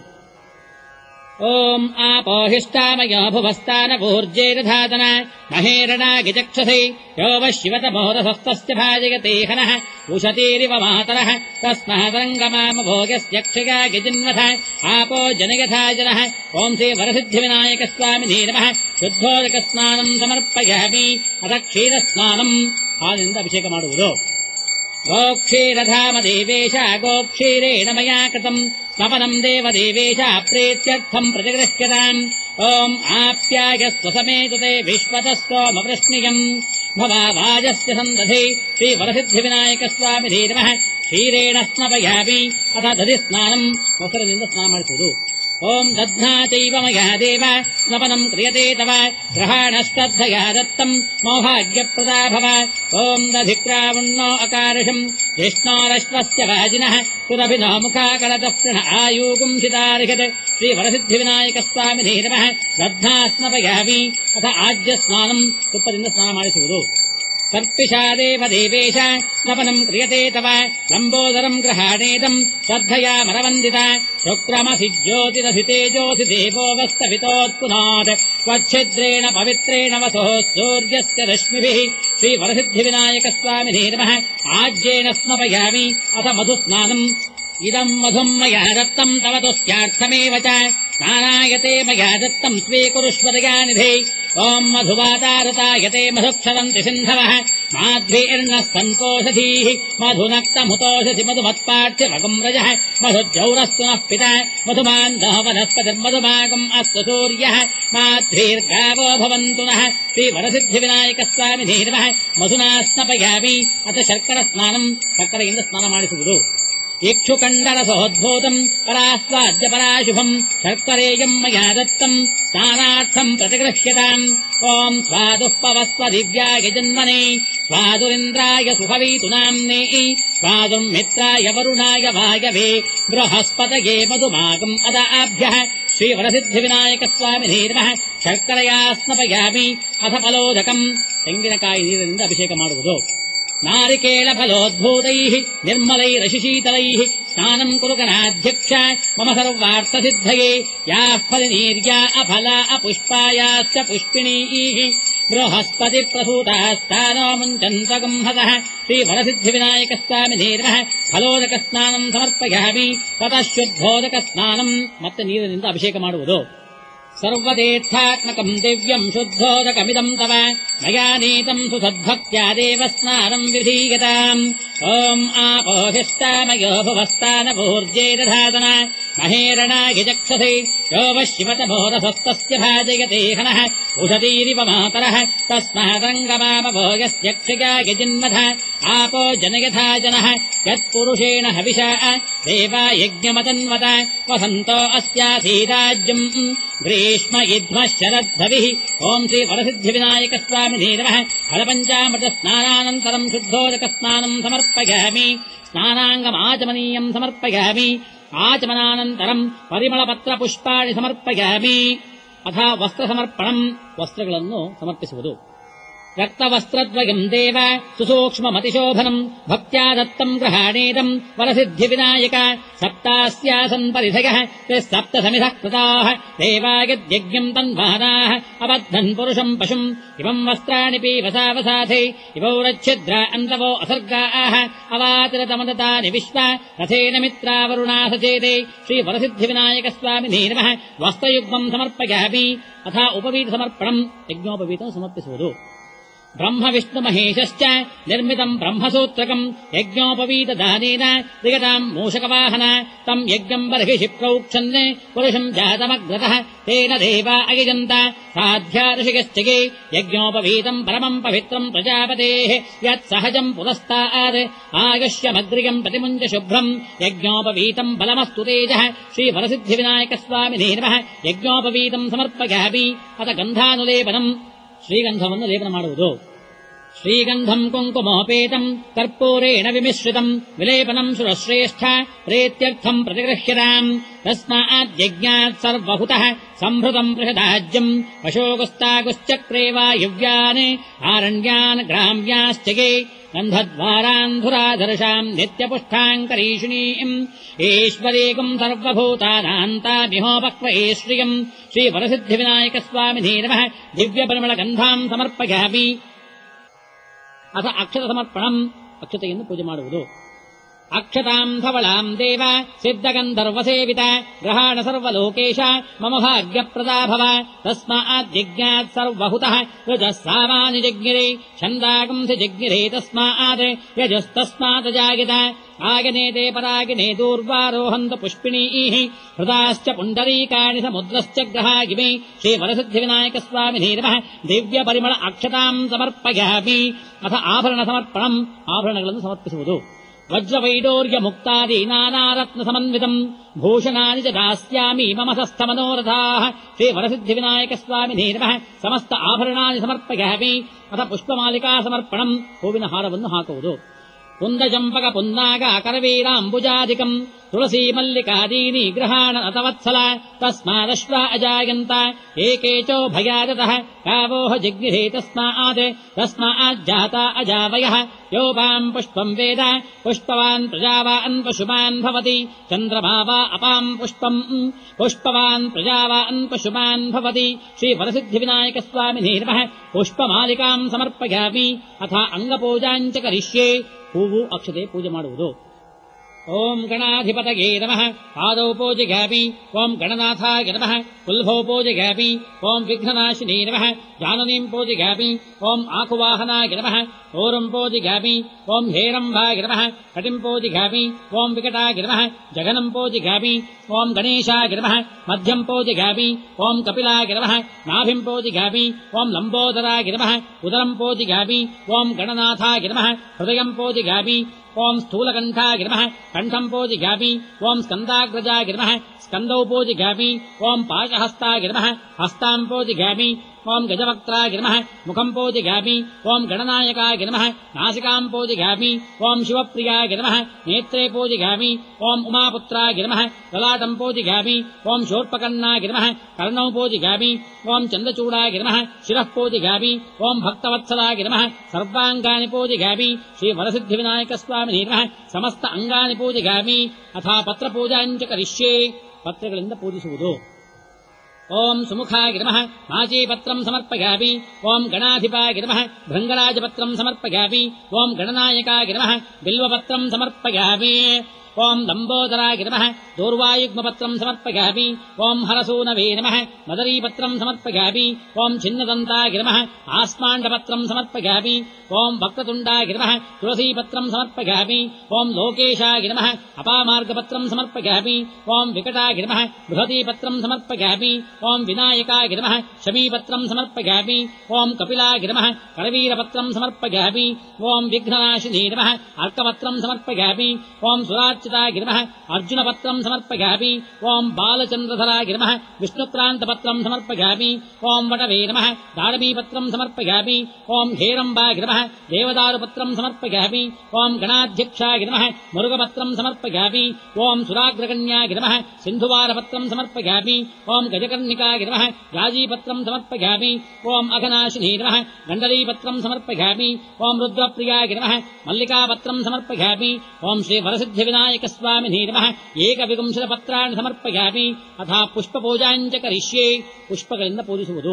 ಓಂ ಆಪೋಹಿಷ್ಟಾಮಯ ಭುವಸ್ತಾನಪೂರ್ಜೇರಧಾತನ ಮಹೇರಣಾಗಿಚಕ್ಷಸೈ ಯೋವ ಶಿವತಮೋದಸಸ್ತಸ್ಯ ಭಾಜಯತೆ ಹನಃ ಉಷತೀರಿವ ಮಾತರಃ ತಸ್ಮಹತರಂಗಮಾಮಭೋಗಸ್ಯ ಕ್ಷಯಾಗಿಜಿನ್ವಥ ಆಪೋ ಜನಯಥಾ ಜನಃ ಓಂ ಶ್ರೀ ವರಸಿದ್ಧಿವಿನಾಯಕ ಸ್ವಾಮಿನೇ ನಮಃ ಶುದ್ಧೋದಕ ಸ್ನಾನಂ ಸಮರ್ಪಯಾಮಿ ಅಥ ಕ್ಷೀರಸ್ನಾನಂ ಹಾಲಿನಿಂದ ಅಭಿಷೇಕ ಮಾಡುವುದು ಗೋಕ್ಷೀರಧಾಮ ದೇವೇಶ ಗೋಕ್ಷೀರೇಣ ಮಯಾ ಕೃತಂ ಸ್ನಪನಂ ದೇವದೇವೇಶ ಪ್ರೀತ್ಯರ್ಥಂ ಪ್ರತಿಗೃಹ್ಯತಾಂ ಓಂ ಆಪ್ಯಾಯಸ್ವ ಸಮೇತತೆ ವಿಶ್ವತಸ್ತೋಮವೃಷ್ಣಿಯಂ ಭವಾವಾಜಸ್ಯ ಸಂದಧಿ ಶ್ರೀ ವರಸಿದ್ಧಿವಿನಾಯಕ ಸ್ವಾಮಿನೇ ನಮಃ ಕ್ಷೀರೇಣ ಸ್ನಪಯಾಮಿ ಅಥ ದಧಿ ಸ್ನಾನಂ ಮೊಸರಿನಿಂದ ಸ್ನಾನ ಮಾಡಿಸುವುದು ಓಂ ದಧ್ನಾ ಚೈವ ಮಯಾ ದೇವ ಸ್ನಪನಂ ಕ್ರಿಯತೆ ತವ ಗ್ರಹಾಣಶ್ರದ್ಧಯಾ ದತ್ತಂ ಮೌಭಾಗ್ಯಪ್ರದಾ ಭವ ಓಂ ದಧಿಕ್ರಾವಣ್ಣೋ ಅಕಾರ್ಷಂ ಜಿಷ್ಣೋರಶ್ವಸ್ಯ ವಾಜಿನಃ ಕುರಭಿನೋ ಮುಖಾಕಳತಃ ಪ್ರಣಃ ಆಯೂಗುಂಸಿತಾರ್ಹತ್ ಶ್ರೀ ವರಸಿದ್ಧಿವಿನಾಯಕ ಸ್ವಾಮಿನೇ ನಮಃ ದಧ್ನಾ ಸ್ನಪಯಾಮಿ ಅಥ ಆಜ್ಯ ಸ್ನಾನಂ ತುಪ್ಪದಿಂದ ಸ್ನಾನ ಮಾಡಿಸುವುದು ಸರ್ಪಿಷಾ ದೇವ ದೇವೇಶ ಸ್ನಪನಂ ಕ್ರಿಯತೆ ತವ ಲಂಬೋದರಂ ಗ್ರಹಾಣೇದಂ ಶ್ರದ್ಧಯಾ ಮರವಂದಿತ ಶುಕ್ರಮಸಿ ಜ್ಯೋತಿರಸಿ ತೇಜೋಸಿ ದೇವೋ ವಸ್ತವಿತೋತ್ಪುನಾತ್ ಸ್ವಚ್ಛಿದ್ರೇಣ ಪವಿತ್ರೇಣ ವಸೋ ಸೂರ್ಯಸ್ಯ ರಶ್ಮಿಭಿಃ ಶ್ರೀ ವರಸಿದ್ಧಿವಿನಾಯಕ ಸ್ವಾಮಿನೇ ನಮಃ ಆಜ್ಯೇನ ಸ್ನಪಯಾಮಿ ಅಥ ಮಧುಸ್ನಾನಂ ಇದಂ ಮಧುಂ ಮಯಾ ದತ್ತಂ ತವ ತುಷ್ಟ್ಯಾರ್ಥಮೇವ ಚ ಸ್ನಾನಾಯತೆ ಮಯಾ ದತ್ತಂ ಸ್ವೀಕುರುಷ್ವ ದಯಾನಿಧೇ ಓಂ ಮಧುವಾತಾರತಾಯತೆ ಮಧುಕ್ಷರಂತಿ ಸಿಂಧವಃ ಮಾಧ್ವೀರ್ಣಃ ಸಂತೋಷಧೀಃ ಮಧುನಕ್ತಮುತೋಷಧಿ ಮಧುಮತ್ಪಾಠ್ಯವಗಂ ರಜಃ ಮಧುಜೌರಸ್ತು ನಃ ಪಿತಾ ಮಧುಮಾಂಧಃ ವನಸ್ಪತಿರ್ಮಧುಮಾಗಂ ಅಸ್ತು ಸೂರ್ಯಃ ಮಾಧ್ವೀರ್ಗಾವೋ ಭವಂತು ನಃ ಶ್ರೀ ವರಸಿದ್ಧಿವಿನಾಯಕ ಸ್ವಾಮಿನೇ ನಮಃ ಮಧುನಾ ಸ್ನಪಯಾಮಿ ಅಥ ಶರ್ಕರ ಸ್ನಾನಂ ಸಕ್ಕರೆಯಿಂದ ಸ್ನಾನ ಮಾಡಿಸುವುದು ಇಕ್ಷುಕಂಡರಸೋದ್ಭೂತಂ ಪರಾಸ್ವಾದ್ಯ ಪರಾಶುಭಂ ಶರ್ಕರೇಯಂ ಮಯಾ ದತ್ತಂ ಸ್ನಾನಾರ್ಥಂ ಪ್ರತಿಗೃಹ್ಯತಾಂ ಓಂ ಸ್ವಾದುಃ ಪವಸ್ವ ದಿವ್ಯಾಯ ಜನ್ಮನೇ ಸ್ವಾದುರಿಂದ್ರಾಯ ಸುಹವೀತು ನಾಮ್ನೇ ಸ್ವಾದುಂ ಮಿತ್ರಾಯ ವರುಣಾಯ ವಾಯವೇ ಬೃಹಸ್ಪತಯೇ ಮಧುಮಾಗಂ ಅದಾಭ್ಯಃ ಶ್ರೀ ವರಸಿದ್ಧಿವಿನಾಯಕ ಸ್ವಾಮಿನೇ ನಮಃ ಶರ್ಕರಯಾ ಸ್ನಪಯಾಮಿ ಅಥ ಫಲೋದಕಂ ತೆಂಗಿನಕಾಯಿ ನೀರಿನಿಂದ ಅಭಿಷೇಕ ಮಾಡುವುದು ನಾರಿಕೇಳ ಫಲೋದ್ಭೂತೈಃ ನಿರ್ಮಲೈರಶಿಶೀತಲೈಃ स्नानम् कुरु गणाध्यक्ष मम सर्वार्थसिद्धये याः फलिनीर्या अफला अपुष्पायाश्च पुष्पिणीः बृहस्पतिप्रसूतास्तानो मुञ्चन्तगुंहतः श्रीवरसिद्धिविनायकस्वामिने नमः फलोदकस्नानम् समर्पयामि ततः शुद्धोदकस्नानम् ಮತ್ತೆ ನೀರಿನಿಂದ ಅಭಿಷೇಕ ಮಾಡುವುದು सर्वतीर्थात्मकम् दिव्यम् शुद्धोदकमिदम् तव मया नीतम् सुसद्भक्त्या देव स्नानम् विधीयताम् ओम् आपोहिष्टामयो भुवस्तानभूर्जे दधातन महेरणाय चक्षसे यो वः शिवतमोरसस्तस्य भाजयते हनः उषतीरिव मातरः तस्मादङ्गमामवो यस्य क्षयाय जिन्मथ आपो जनयथा जनः यत्पुरुषेण हविषा देवा यज्ञमतन्वत वसन्तो अस्यासीराज्यम् ग्रीष्म इद्मः शरद्धविः ओम् श्रीवरसिद्धिविनायकस्वामिने नमः फलपञ्चामृतस्नानानन्तरम् शुद्धोदकस्नानम् समर्पयामि स्नानाङ्गमाचमनीयम् समर्पयामि आचमनानन्तरम् परिमಳಪತ್ರಪುಷ್ಪಾಣಿ ಸಮರ್ಪಯಾಮಿ ಅಥ ವಸ್ತ್ರಸಮರ್ಪಣಂ ವಸ್ತ್ರಗಳನ್ನು ಸಮರ್ಪಿಸುವುದು रक्तवस्त्रद्वयम् देव सुसूक्ष्ममतिशोभनम् भक्त्या दत्तम् गृहाणेदम् वरसिद्धिविनायक सप्तास्यासन् परिधयः त्रिसप्तसमिधः कृताः देवायद्यज्ञम् तन्वानाः अबद्धन् पुरुषम् पशुम् इमम् वस्त्राणि पीवसावसाथे इवौरच्छिद्रा अन्तवो असर्गाः अवातिरतमदतानि विश्वा रथेन मित्रावरुणा सचेते श्रीवरसिद्धिविनायकस्वामिने नमः वस्त्रयुग्मम् समर्पयामि अथ उपवीतसमर्पणम् यज्ञोपवीतम् समर्पिಸುವುದು ब्रह्म विष्णु महेशश्च निर्मितम् ब्रह्मसूत्रकम् यज्ञोपवीतदानेन विगताम् मूषकवाहन तम् यज्ञम् बर्हिषि प्रोक्षन् पुरुषम् जातमग्रतः तेन देवा अयजन्त साध्या ऋषिकश्चिगे यज्ञोपवीतम् परमम् पवित्रम् प्रजापतेः यत्सहजम् पुरस्तात् आगश्यमग्र्यम् प्रतिमुञ्च शुभ्रम् यज्ञोपवीतम् बलमस्तु तेजः श्रीवरसिद्धिविनायकस्वामिने नमः यज्ञोपवीतम् समर्पयामि अथ गन्धानुलेपनम् ಶ್ರೀಗಂಧವನ್ನು ಲೇಪನ ಮಾಡುವುದು ಶ್ರೀಗಂಧಂ ಕುಂಕುಮೋಪೇತಂ ಕರ್ಪೂರೇಣ ವಿಮಿಶ್ರಿತಂ ವಿಲೇಪನಂ ಸುರಶ್ರೇಷ್ಠ ಪ್ರೇತ್ಯರ್ಥಂ ಪ್ರತಿಗೃಹ್ಯತಾಂ ತಸ್ಮಾತ್ ಯಜ್ಞಾತ್ ಸರ್ವಹುತಃ ಸಂಭೃತಂ ಪ್ರಷದಾಜ್ಯಂ ಪಶೋಗುಸ್ತಾಗುಶ್ಚಕ್ರೇ ವಾಯುವ್ಯಾನ್ ಆರಣ್ಯಾನ್ ಗ್ರಾಮ್ಯಾಶ್ಚಗೆ ಗಂಧದ್ವಾರಾಂಧುರಾಧರ್ಷಾಂ ನಿತ್ಯಪುಷ್ಟಾಂಕರೀಷಿಣೀಂ ಈಶ್ವರೀಕಂ ಸರ್ವಭೂತಾನಾಂತಾಮಿಹೋಪಕ್ವಯೇ ಶ್ರಿಯಂ ಶ್ರೀವರಸಿದ್ಧಿವಿನಾಯಕಸ್ವಾಮಿನೇ ನಮಃ ದಿವ್ಯಪರಿಮಳಗಂಧಾಂ ಸಮರ್ಪಯಾಮಿ ಅಥ ಅಕ್ಷತ ಸಮರ್ಪಣಂ ಅಕ್ಷತೆಯನ್ನು ಪೂಜೆ ಮಾಡುವುದು ಅಕ್ಷತಾಂ ಧವಳಾಂ ದೇವ ಸಿದ್ಧಗಂಧರ್ವಸೇವಿತ ಗ್ರಹಾಣ ಸರ್ವಲೋಕೇಶ ಮಮ ಭಾಗ್ಯಪ್ರದಾ ಭವ ತಸ್ಮಾತ್ ಯಜ್ಞಾತ್ ಸರ್ವಹುತಃ ರಜಃ ಸಾಮಾನಿ ಜಜ್ಞಿರೆ ಛಂದಾಗಂಸಿ ಜಜ್ಞಿರೆ ತಸ್ಮಾತ್ ಯಜಸ್ತಸ್ಮಾತ್ ಜಾಯತ ಆಗನೇತೆ ಪರಾಗಿನೇ ದೂರ್ವಾರೋಹಂತ ಪುಷ್ಪಿಣೀಃ ಹೃದಾಶ್ಚ ಪುಂಡರೀಕಾಣಿ ಸಮುದ್ರಶ್ಚ ಗ್ರಹಾಗಿಮೆ ಶ್ರೀವರಸಿದ್ಧಿವಿನಾಯಕಸ್ವಾಮಿನೇ ನಮಃ ದಿವ್ಯ ಪರಿಮಳ ಅಕ್ಷತಾಂ ಸಮರ್ಪಯಾಮಿ ಅಥ ಆಭರಣ ಸಮರ್ಪಣಂ ಆಭರಣಗಳನ್ನು ಸಮರ್ಪಿಸುವುದು ವಜ್ರವೈಡೂರ್ಯ ಮುಕ್ತಾದಿ ನಾನಾರತ್ನ ಸಮನ್ವಿತಂ ಭೂಷಣಾನಿ ಚ ದಾಸ್ಯಾಮಿ ಮಮ ಸಸ್ಥಮನೋರಥಾಃ ಶ್ರೀವರಸಿದ್ಧಿವಿನಾಯಕಸ್ವಾಮಿನೇ ನಮಃ ಸಮಸ್ತ ಆಭರಣಾನಿ ಸಮರ್ಪಯಾಮಿ ಅಥ ಪುಷ್ಪಮಾಲಿಕಾ ಸಮರ್ಪಣಂ ಹೂವಿನ ಹಾರವನ್ನು ಹಾಕುವುದು ಕುಂದಜಂಪಕ ಪುನ್ನಾಗ ಕರವೀರಾಂಬುಜಾದಿಕಂ ತುಳಸೀ ಮಲ್ಲಿಕಾದೀನಿ ಗೃಹಾಣ ನತವತ್ಸಲ ತಸ್ಮಾದಶ್ವ ಅಜಾಯಂತ ಏಕೇಚೋ ಭಯಾದತಃ ಕಾವೋಹ ಜಜ್ಞಿರೆ ತಸ್ಮಾತ್ ತಸ್ಮಾತ್ ಜಾತಾ ಅಜಾವಯಃ ಯೋಪಾಂ ಪುಷ್ಪಂ ವೇದ ಪುಷ್ಪವಾನ್ ಪ್ರಜಾವಾನ್ ಪಶುಮಾನ್ ಭವತಿ ಚಂದ್ರಮಾ ವಾ ಅಪಾಂ ಪುಷ್ಪಂ ಪುಷ್ಪವಾನ್ ಪ್ರಜಾವಾನ್ ಪಶುಮಾನ್ ಭವತಿ ಶ್ರೀವರಸಿದ್ಧಿವಿನಾಯಕಸ್ವಾಮಿನೇ ನಮಃ ಪುಷ್ಪಮಾಲಿಕಾಂ ಸಮರ್ಪಯಾಮಿ ಅಥ ಅಂಗಪೂಜಾಂಚ ಕರಿಷ್ಯೆ ಹೂವು ಅಕ್ಷತೆ ಪೂಜೆ ಮಾಡುವುದು ಓಂ ಗಣಾಧಿಪತಯೇ ನಮಃ ಪಾದೌ ಪೂಜಯಾಮಿ ಓಂ ಗಣನಾಥಾಯ ನಮಃ ಕುಲ್ಭೌ ಪೂಜಯಾಮಿ ಓಂ ವಿಘ್ನನಾಶಿನೇ ನಮಃ ಜಾನನೀಂ ಪೂಜಯಾಮಿ ಓಂ ಆಕುವಾಹನಾಯ ನಮಃ ಓರಂ ಪೂಜಯಾಮಿ ಓಂ ಹೇರಂಭಾಯ ನಮಃ ಕಟಿಂ ಪೂಜಯಾಮಿ ಓಂ ವಿಕಟಾಯ ನಮಃ ಜಗನಂ ಪೂಜಯಾಮಿ ಓಂ ಗಣೇಶಾಯ ನಮಃ ಮಧ್ಯಂ ಪೂಜಯಾಮಿ ಓಂ ಕಪಿಲಾಯ ನಮಃ ನಾಭಿಂ ಪೂಜಯಾಮಿ ಓಂ ಲಂಬೋದರಾಯ ನಮಃ ಉದರಂ ಪೂಜಯಾಮಿ ಓಂ ಗಣನಾಥಾಯ ನಮಃ ಹೃದಯಂ ಪೂಜಯಾಮಿ ಓಂ ಸ್ಥೂಲಕಂಠಾಯ ನಮಃ ಕಂಠಂ ಪೂಜಯಾಮಿ ಓಂ ಸ್ಕಂದಾಗ್ರಜಾಯ ನಮಃ ಸ್ಕಂದೌ ಪೂಜಯಾಮಿ ಓಂ ಪಾಶಹಸ್ತಾಯ ನಮಃ ಹಸ್ತಾಂ ಪೂಜಯಾಮಿ ओम् गजवक्त्राय नमः मुखम् पूजयामि ओम् गणनायकाय नमः नासिकाम् पूजयामि ओम् शिवप्रियाय नमः नेत्रे पूजयामि ओम् उमापुत्राय नमः ललाटम् पूजयामि ओम् शूर्पकर्णाय नमः कर्णौ पूजयामि ओम् चन्द्रचूडाय नमः शिरः पूजयामि ओम् भक्तवत्सलाय नमः सर्वाङ्गानि पूजयामि श्रीवरसिद्धिविनायकस्वामिने नमः समस्त अंगानि पूजयामि अथा पत्रपूजाम् च करिष्ये पत्रಗಳಿಂದ पूजिಸುವುದು ओम् सुमुखाय नमः माचीपत्रम् समर्पयामि ओम् गणाधिपाय नमः भृङ्गराजपत्रम् समर्पयामि ओम् गणनायकाय नमः बिल्वपत्रम् समर्पयामि ओम् लम्बोदराय नमः दूर्वायुग्मपत्रम् समर्पयामि ओम् हरसूनवे नमः मदरीपत्रम् समर्पयामि ओम् छिन्नदन्ताय नमः आस्माण्डपत्रम् समर्पयामि ओम् वक्रतुण्डाय नमः तुलसीपत्रम् समर्पयामि ओम् लोकेशाय नमः अपामार्गपत्रम् समर्पयामि ओम् विकटाय नमः बृहतीपत्रम् समर्पयामि ओम् विनायकाय नमः शमीपत्रम् समर्पयामि ओम् कपिलाय नमः करवीरपत्रम् समर्पयामि ओम् विघ्ननाशिने नमः अर्कपत्रम् समर्पयामि ओम् सुराच्युताय नमः अर्जुनपत्रम् समर्पयामि ओम् बालचन्द्रधराय नमः विष्णुक्रान्तपत्रम् समर्पयामि ओम् वटवे नमः दाडमीपत्रम् समर्पयामि ओम् हेरम्बाय नमः देवदारुपत्रम् समर्पयामि ओम् गणाध्यक्षाय नमः मुरुगपत्रम् समर्पयामि ओम् सुराग्रगण्याय नमः सिन्धुवारपत्रम् समर्पयामि ओम् गजकर्णिकाय नमः राजीपत्रम् समर्पयामि ओम् अघनाशिने नमः गण्डलीपत्रम् समर्पयामि ओम् रुद्रप्रियाय नमः मल्लिकापत्रम् समर्पयामि ओम् श्रीवरसिद्धिविनायकस्वामिने नमः एकविंशतिपत्राणि समर्पयामि अथा पुष्पपूजाम् च करिष्ये पुष्पಗಳಿಂದ पूजिಸುವುದು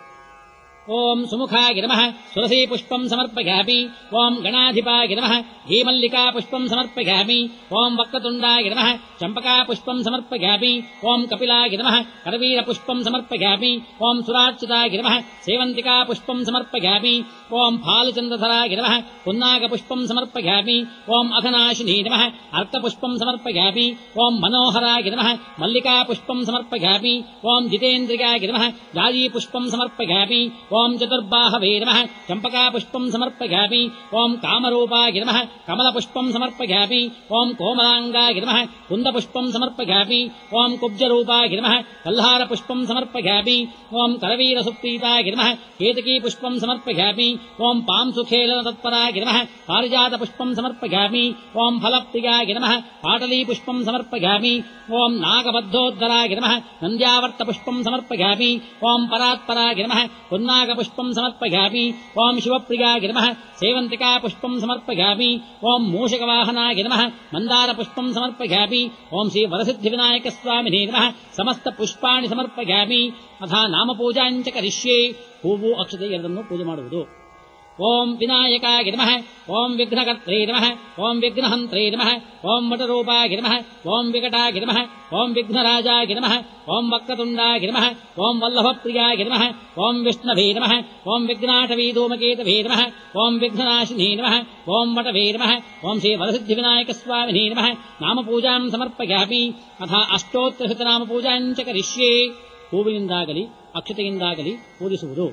ओम् सुमुखाय नमः तुलसीपुष्पम् समर्पयामि ओम् गणाधिपाय नमः धीमल्लिकापुष्पम् समर्पयामि ओम् वक्रतुण्डाय नमः चम्पकापुष्पम् समर्पयामि ओम् कपिलाय नमः करवीरपुष्पम् समर्पयामि ओम् सुराच्युताय नमः सेवन्तिकापुष्पम् समर्पयामि ओम् फालचन्द्रधराय नमः पुन्नागपुष्पम् समर्पयामि ओम् अघनाशिने नमः अर्कपुष्पम् समर्पयामि ओम् मनोहराय नमः मल्लिकापुष्पम् समर्पयामि ओम् जितेन्द्रियाय नमः जाजीपुष्पम् समर्पयामि ओम् चतुर्बाहवे नमः चम्पकापुष्पम् समर्पयामि ओम् कामरूपाय नमः कमलपुष्पम् समर्पयामि ओम् कोमलाङ्गाय नमः कुन्दपुष्पम् समर्पयामि ओम् कुब्जरूपाय नमः कल्हारपुष्पम् समर्पयामि ओम् करवीरसुप्रीताय नमः केतकीपुष्पम् समर्पयामि ओम् पांसुखेलनतत्पराय नमः पारिजातपुष्पम् समर्पयामि ओम् फलप्रियाय नमः पाटलीपुष्पम् समर्पयामि ओम् नागबद्धोद्धराय नमः नन्द्यावर्तपुष्पम् समर्पयामि ओम् परात्पराय नमः पुन्नागपुष्पम् समर्पयामि ओम् शिवप्रियाय नमः सेवन्तिकापुष्पम् समर्पयामि ओम् मूषकवाहनाय नमः मन्दारपुष्पम् समर्पयामि ओम् श्रीवरसिद्धिविनायकस्वामिने नमः समस्तपुष्पाणि समर्पयामि अथा नामपूजाम् च करिष्ये हूवु अक्षते ಎರಡನ್ನೂ पूजे ಮಾಡುವುದು ओम् विनायकाय नमः ओम् विघ्नकर्त्रे नमः ओम् विघ्नहन्त्रे नमः ओम् वटरूपाय नमः ओम् विकटाय नमः ओम् विघ्नराजाय नमः ओम् वक्रतुण्डाय नमः ओम् वल्लभप्रियाय नमः ओम् विष्णवे नमः ओम् विघ्नाटवीधूमकेतवे नमः ओम् विघ्ननाशिने नमः ओम् वटवे नमः ओम् श्रीवरसिद्धिविनायकस्वामिने नमः नामपूजाम् समर्पयामि अथा अष्टोत्तरशतनामपूजाम् च करिष्ये हूविनिंदागली अक्षತೆಯಿಂದಾಗಲಿ पूजिಸುವುದು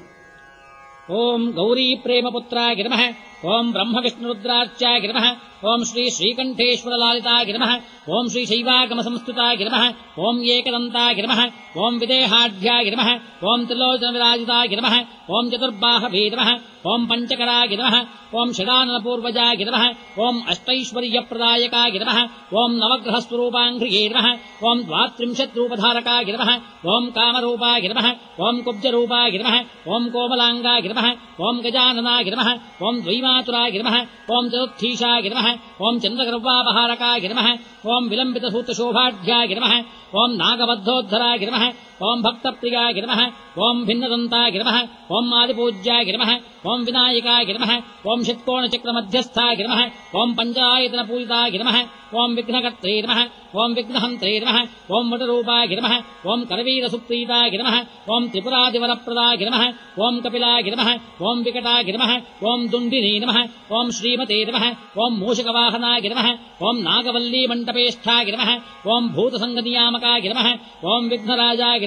ओम् गौरी प्रेमपुत्राय नमः ओम् ब्रह्मविष्णुरुद्रार्चाय नमः ओम् श्री श्रीकण्ठेश्वरलालिताय नमः ओम् श्री शैवागमसंस्तुताय नमः ओम् एकदन्ताय नमः ओम् विदेहाढ्याय नमः ओम् त्रिलोचनविराजिताय नमः ओम् चतुर्बाहवे नमः ओम् पञ्चकराय नमः ओम् षडाननपूर्वजाय नमः ओम् अष्टैश्वर्यप्रदायकाय नमः ओम् नवग्रहस्वरूपाङ्घ्रिये नमः ओम् द्वात्रिंशद्रूपधारकाय नमः ओम् कामरूपाय नमः ओम् कुब्जरूपाय नमः ओम् कोमलाङ्गाय नमः ओम् गजाननाय नमः ओम् द्वैमातुराय नमः ओम् चतुर्थीशाय नमः ओम् चन्द्रगर्वापहारकाय नमः ओम् विलम्बितसूत्रशोभाढ्याय नमः ओम् नागबद्धोद्धराय नमः ओम् भक्तप्रियाय नमः ओम् भिन्नदन्ताय नमः ओम् आदिपूज्याय नमः ओम् विनायकाय नमः ओम् षट्कोणचक्रमध्यस्थाय नमः ओम् पञ्चायतनपूजिताय नमः ओम् विघ्नकर्त्रे नमः ओम् विघ्नहन्त्रे नमः ओम् वटरूपाय नमः ओम् करवीरसुप्रीताय नमः ओम् त्रिपुरादिवरप्रदाय नमः ओम् कपिलाय नमः ओम् विकटाय नमः ओम् दुण्डिने नमः ओम् श्रीमते नमः ओम् मूषकवाहनाय नमः ओम् नागवल्लीमण्टपेष्ठाय नमः ओम् भूतसङ्गनियामकाय नमः ओम् विघ्नराजाय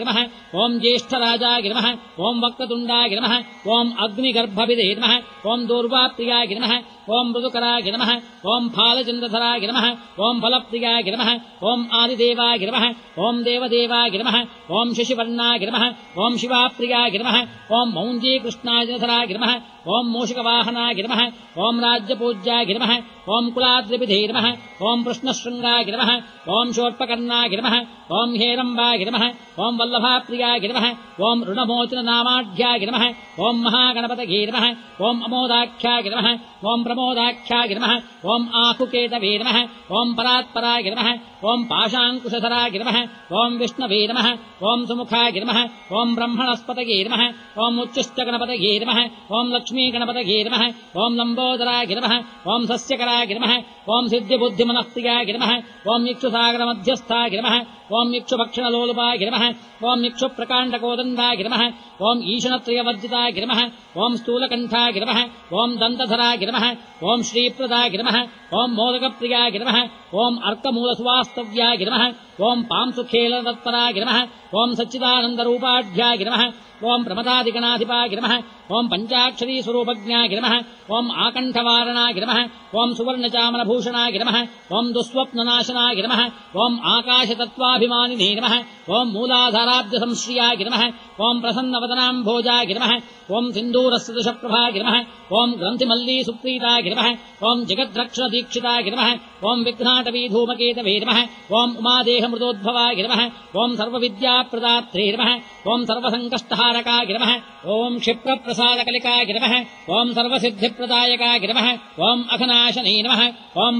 नमः ॐ ज्येष्ठराजाय नमः ॐ वक्रतुण्डाय नमः ॐ अग्निगर्भविदे नमः ॐ दूर्वाप्रियाय नमः ॐ मृदुकराय नमः ॐ फालचन्द्रधराय नमः ॐ फलप्रियाय नमः ॐ आदिदेवाय नमः ॐ देवदेवाय नमः ॐ शशिवर्णाय नमः ॐ शिवाप्रियाय नमः ॐ मौञ्जीकृष्णाजधराय नमः ॐ मूषिकवाहनाय नमः ॐ राज्यपूज्याय नमः ॐ कुलाद्रिविधे नमः ॐ कृष्णशृङ्गाय नमः ॐ शोर्पकर्णाय नमः ॐ हेरम्बाय नमः ॐ वल्लभाप्रियाय नमः ॐ ऋणमोचननामाढ्याय नमः ॐ महागणपतये नमः ॐ अमोदाख्याय नमः ॐ प्रमोदाख्याय नमः ॐ आहुकेतवे नमः ॐ परात्पराय नमः ॐ पाशाङ्कुशधराय नमः ॐ विष्णवे नमः ॐ सुमुखाय नमः ॐ ब्रह्मणस्पतये नमः ॐ उच्चिष्टगणपतये नमः ॐ लक्ष्मीगणपतये नमः ॐ लम्बोदराय नमः ॐ सस्यकराय नमः ॐ सिद्धिबुद्धिमनःप्रियाय नमः ॐ इक्षुसागरमध्यस्थाय नमः ॐ इक्षुभक्षणलोलुपाय नमः ॐ इक्षुप्रकाण्डकोदण्डाय नमः ॐ ईशनत्रयवर्जिताय नमः ॐ स्थूलकण्ठाय नमः ॐ दन्तधराय नमः ॐ श्रीप्रदाय नमः ॐ मोदकप्रियाय नमः ॐ अर्कमूलसुवास्तव्याय नमः ॐ पांसुखेलतत्पराय नमः ॐ सच्चिदानन्दरूपाढ्याय नमः ॐ प्रमदादिगणाधिपाय नमः ॐ पञ्चाक्षरीस्वरूपज्ञाय नमः ॐ आकण्ठवारणाय नमः ॐ सुवर्णचामरभूषणाय नमः ॐ दुःस्वप्ननाशनाय नमः ॐ आकाशतत्त्वाभिमानिने नमः ॐ मूलाधाराब्जसंश्रियाय नमः ॐ प्रसन्नवदनाम्भोजाय नमः ॐ सिन्दूरसदृशप्रभाय नमः ॐ ग्रन्थिमल्लीसुप्रीताय नमः ॐ जगद्रक्षणदीक्षिताय नमः ॐ विघ्नाटवीधूमकेतवे नमः ॐ उमादेहमृतोद्भवाय नमः ॐ सर्वविद्याप्रदात्रे नमः ॐ सर्वसङ्कष्टहारकाय नमः ॐ क्षिप्रप्रसादकलिकाय नमः ॐ सर्वसिद्धिप्रदायकाय नमः ॐ अघनाशने नमः ॐ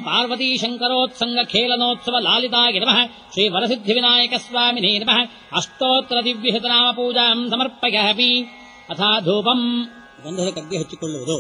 पार्वतीशङ्करोत्सङ्गखेलनोत्सवलालिताय नमः श्रीवरसिद्धिविनायकस्वामिने नमः अष्टोत्तरदिव्यशतनामपूजाम् समर्पयामि अथा धूपम् गन्धकग्गे हच्चिಕೊಳ್ಳುವುದು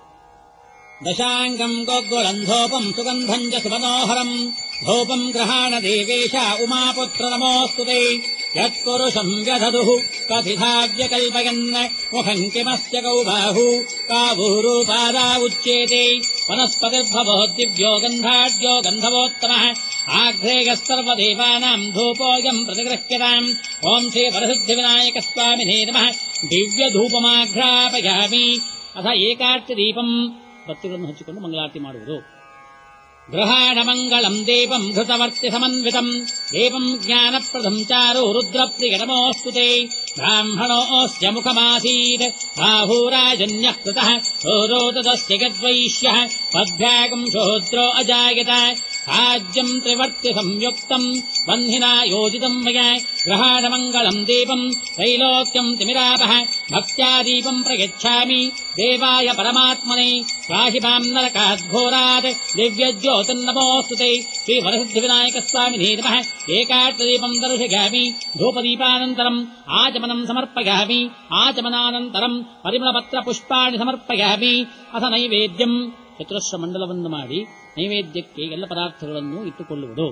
दशाङ्गम् गोग्गुलन्धोपम् सुगन्धम् च सुमनोहरम् धूपम् गृहाण देवेश उमापुत्र नमोऽस्तु ते यत्पुरुषम् व्यदधुः कथिधाव्यकल्पयन् मुखम् किमस्य कौ बाहु कावूरूपादा उच्येते वनस्पतिर्भवो दिव्यो गन्धाढ्यो गन्धवोत्तमः आघ्रेयस्तर्वदेवानाम् धूपोऽयम् प्रतिगृह्यताम् ॐ श्रीवरसिद्धिविनायकस्वामिने नमः दिव्यधूपमाघ्रापयामि अथ एकार्तिदीपम् भक्तिಗಳನ್ನು ಹಚ್ಚಿಕೊಂಡು ಮಂಗಳಾರತಿ ಮಾಡುವುದು ಗೃಹಾಣ ಮಂಗಳಂ ದೀಪಂ ಧೃತವರ್ತಿ ಸಮನ್ವಿತಂ ದೀಪಂ ಜ್ಞಾನಪ್ರದಂ ಚಾರು ರುದ್ರಪ್ರಿಯ ನಮೋಸ್ತುತೆ ಬ್ರಾಹ್ಮಣೋಸ್ಯ ಮುಖಮಾಸೀತ್ ಬಾಹೂರಾಜನ್ಯಃ ಕೃತಃ ಸೋರೋತದಸ್ಯ ಗದ್ವೈಶ್ಯಃ ಪದ್ಭ್ಯಾಗಂ ಶೋದ್ರೋ ಅಜಾಯತ राज्यम् त्रिवर्ति संयुक्तम् बन्धिना योजितम् मया ग्रहाण मङ्गलम् दीपम् त्रैलोक्यम् तिमिरापः भक्त्या दीपम् प्रयच्छामि देवाय परमात्मने पाहि माम् नरकाद्घोरात् दिव्यज्योतिर्नमोऽस्तु ते श्रीवरसिद्धिविनायकस्वामिने नमः एकार्तदीपम् दर्शयामि धूपदीपानन्तरम् आचमनम् समर्पयामि आचमनानन्तरम् परिमलपत्रपुष्पाणि समर्पयामि अथ नैवेद्यम् ಚತುರಸ್ರ ಮಂಡಲವನ್ನು ಮಾಡಿ ನೈವೇದ್ಯಕ್ಕೆ ಎಲ್ಲ ಪದಾರ್ಥಗಳನ್ನು ಇಟ್ಟುಕೊಳ್ಳುವುದು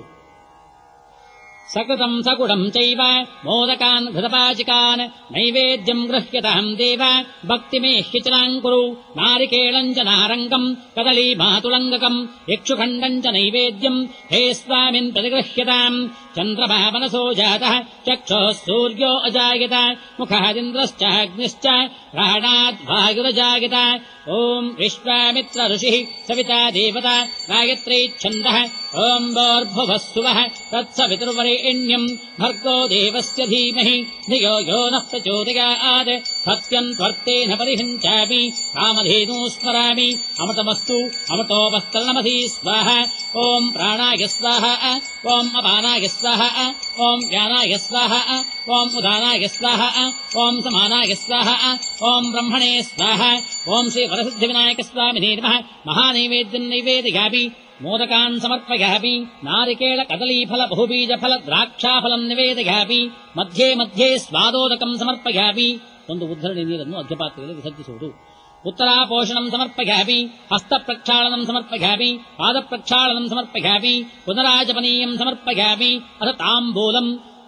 ಸಕೃತಂ ಸಗುಡಂ ಚೈವ ಮೋದಕಾನ್ ಘೃತಪಾಚಿಕಾನ್ ನೈವೇದ್ಯಂ ಗೃಹ್ಯತಾಂ ದೇವ ಭಕ್ತಿಮೇಹ್ಯಚನಾಂ ಕುರು ನಾರಿಕೇಳಂ ಚ ನಾರಂಗಂ ಕದಳೀ ಮಾತುಲಂಗಕಂ ಯಕ್ಷುಖಂಡಂ ಚ ನೈವೇದ್ಯಂ ಹೇ ಸ್ವಾಮಿನ್ ಪ್ರತಿಗೃಹ್ಯತಾಂ ಚಂದ್ರಮಾ ಮನಸೋ ಜಾತಃ ಚಕ್ಷುಃ ಸೂರ್ಯೋ ಅಜಾಯತ ಮುಖಾದಿಂದ್ರಶ್ಚ ಅಗ್ನಿಶ್ಚ ಪ್ರಾಣಾದ್ ವಾಯುರಜಾಯತ ಓಂ ವಿಶ್ವಾಮಿತ್ರ ಋಷಿಃ ಸವಿತಾ ದೇವತಾ ಗಾಯತ್ರೀ ಛಂದಃ ಓಂ ಭೋರ್ಭುವಃ ಸುವಃ ತತ್ಸವಿತುರ್ವರೆಣ್ಯಂ ಭರ್ಗೋ ದೇವಸ್ಯ ಧೀಮಹಿ ಧಿಯೋ ಯೋ ನಃ ಪ್ರಚೋದಯಾತ್ ಸತ್ಯಂ ತ್ವರ್ತೇನ ಪರಿಹಂಚಾಮಿ ಕಾಮಧೇನೂ ಸ್ಮರಾಮಿ ಅಮೃತಮಸ್ತು ಅಮೃತೋಪಸ್ತರಣಮಧೀ ಸ್ವಾಹ ಓಂ ಪ್ರಾಣಾಯ ಸ್ವಾಹ ಓಂ ಅಪಾನಾಯ ಸ್ವಾಹ ಓಂ ವ್ಯಾನಾಯ ಸ್ವಾಹ ಓಂ ಉದಾನಾಯ ಸ್ವಾಹ ಓಂ ಸಮಾನಾಯ ಸ್ವಾಹ ಓಂ ಬ್ರಹ್ಮಣೇ ಸ್ವಾಹ ಓಂ ಶ್ರೀ ವರಸಿದ್ಧಿವಿನಾಯಕಸ್ವಾಮಿನೇ ನಮಃ ಮಹಾನೈವೇದ್ಯಂ ನೈವೇದಯಾಮಿ ಮೋದಕಾನ್ ಸಮರ್ಪಯಾಮಿ ನಾರಿಕೇಳ ಕದಲೀಫಲ ಬಹುಬೀಜಫಲ ದ್ರಾಕ್ಷಾಫಲಂ ನಿವೇದಯಾಮಿ ಮಧ್ಯೆ ಮಧ್ಯೆ ಸ್ವಾದೋದಕಂ ಸಮರ್ಪಯಾಮಿ ಒಂದು ಉದ್ಧರಣೆ ನೀರನ್ನು ಅರ್ಘ್ಯಪಾತ್ರೆಯಲ್ಲಿ ವಿಸರ್ಜಿಸುವುದು ಉತ್ತರಾಪೋಷಣಂ ಸಮರ್ಪಯಾಮಿ ಹಸ್ತಪ್ರಕ್ಷಾಳನಂ ಸಮರ್ಪಯಾಮಿ ಪಾದಪ್ರಕ್ಷಾಳನಂ ಸಮರ್ಪಯಾಮಿ ಪುನರಾಜಪನೀಯಂ ಸಮರ್ಪಯಾಮಿ ಅಥ ತಾಂಬೂಲಂ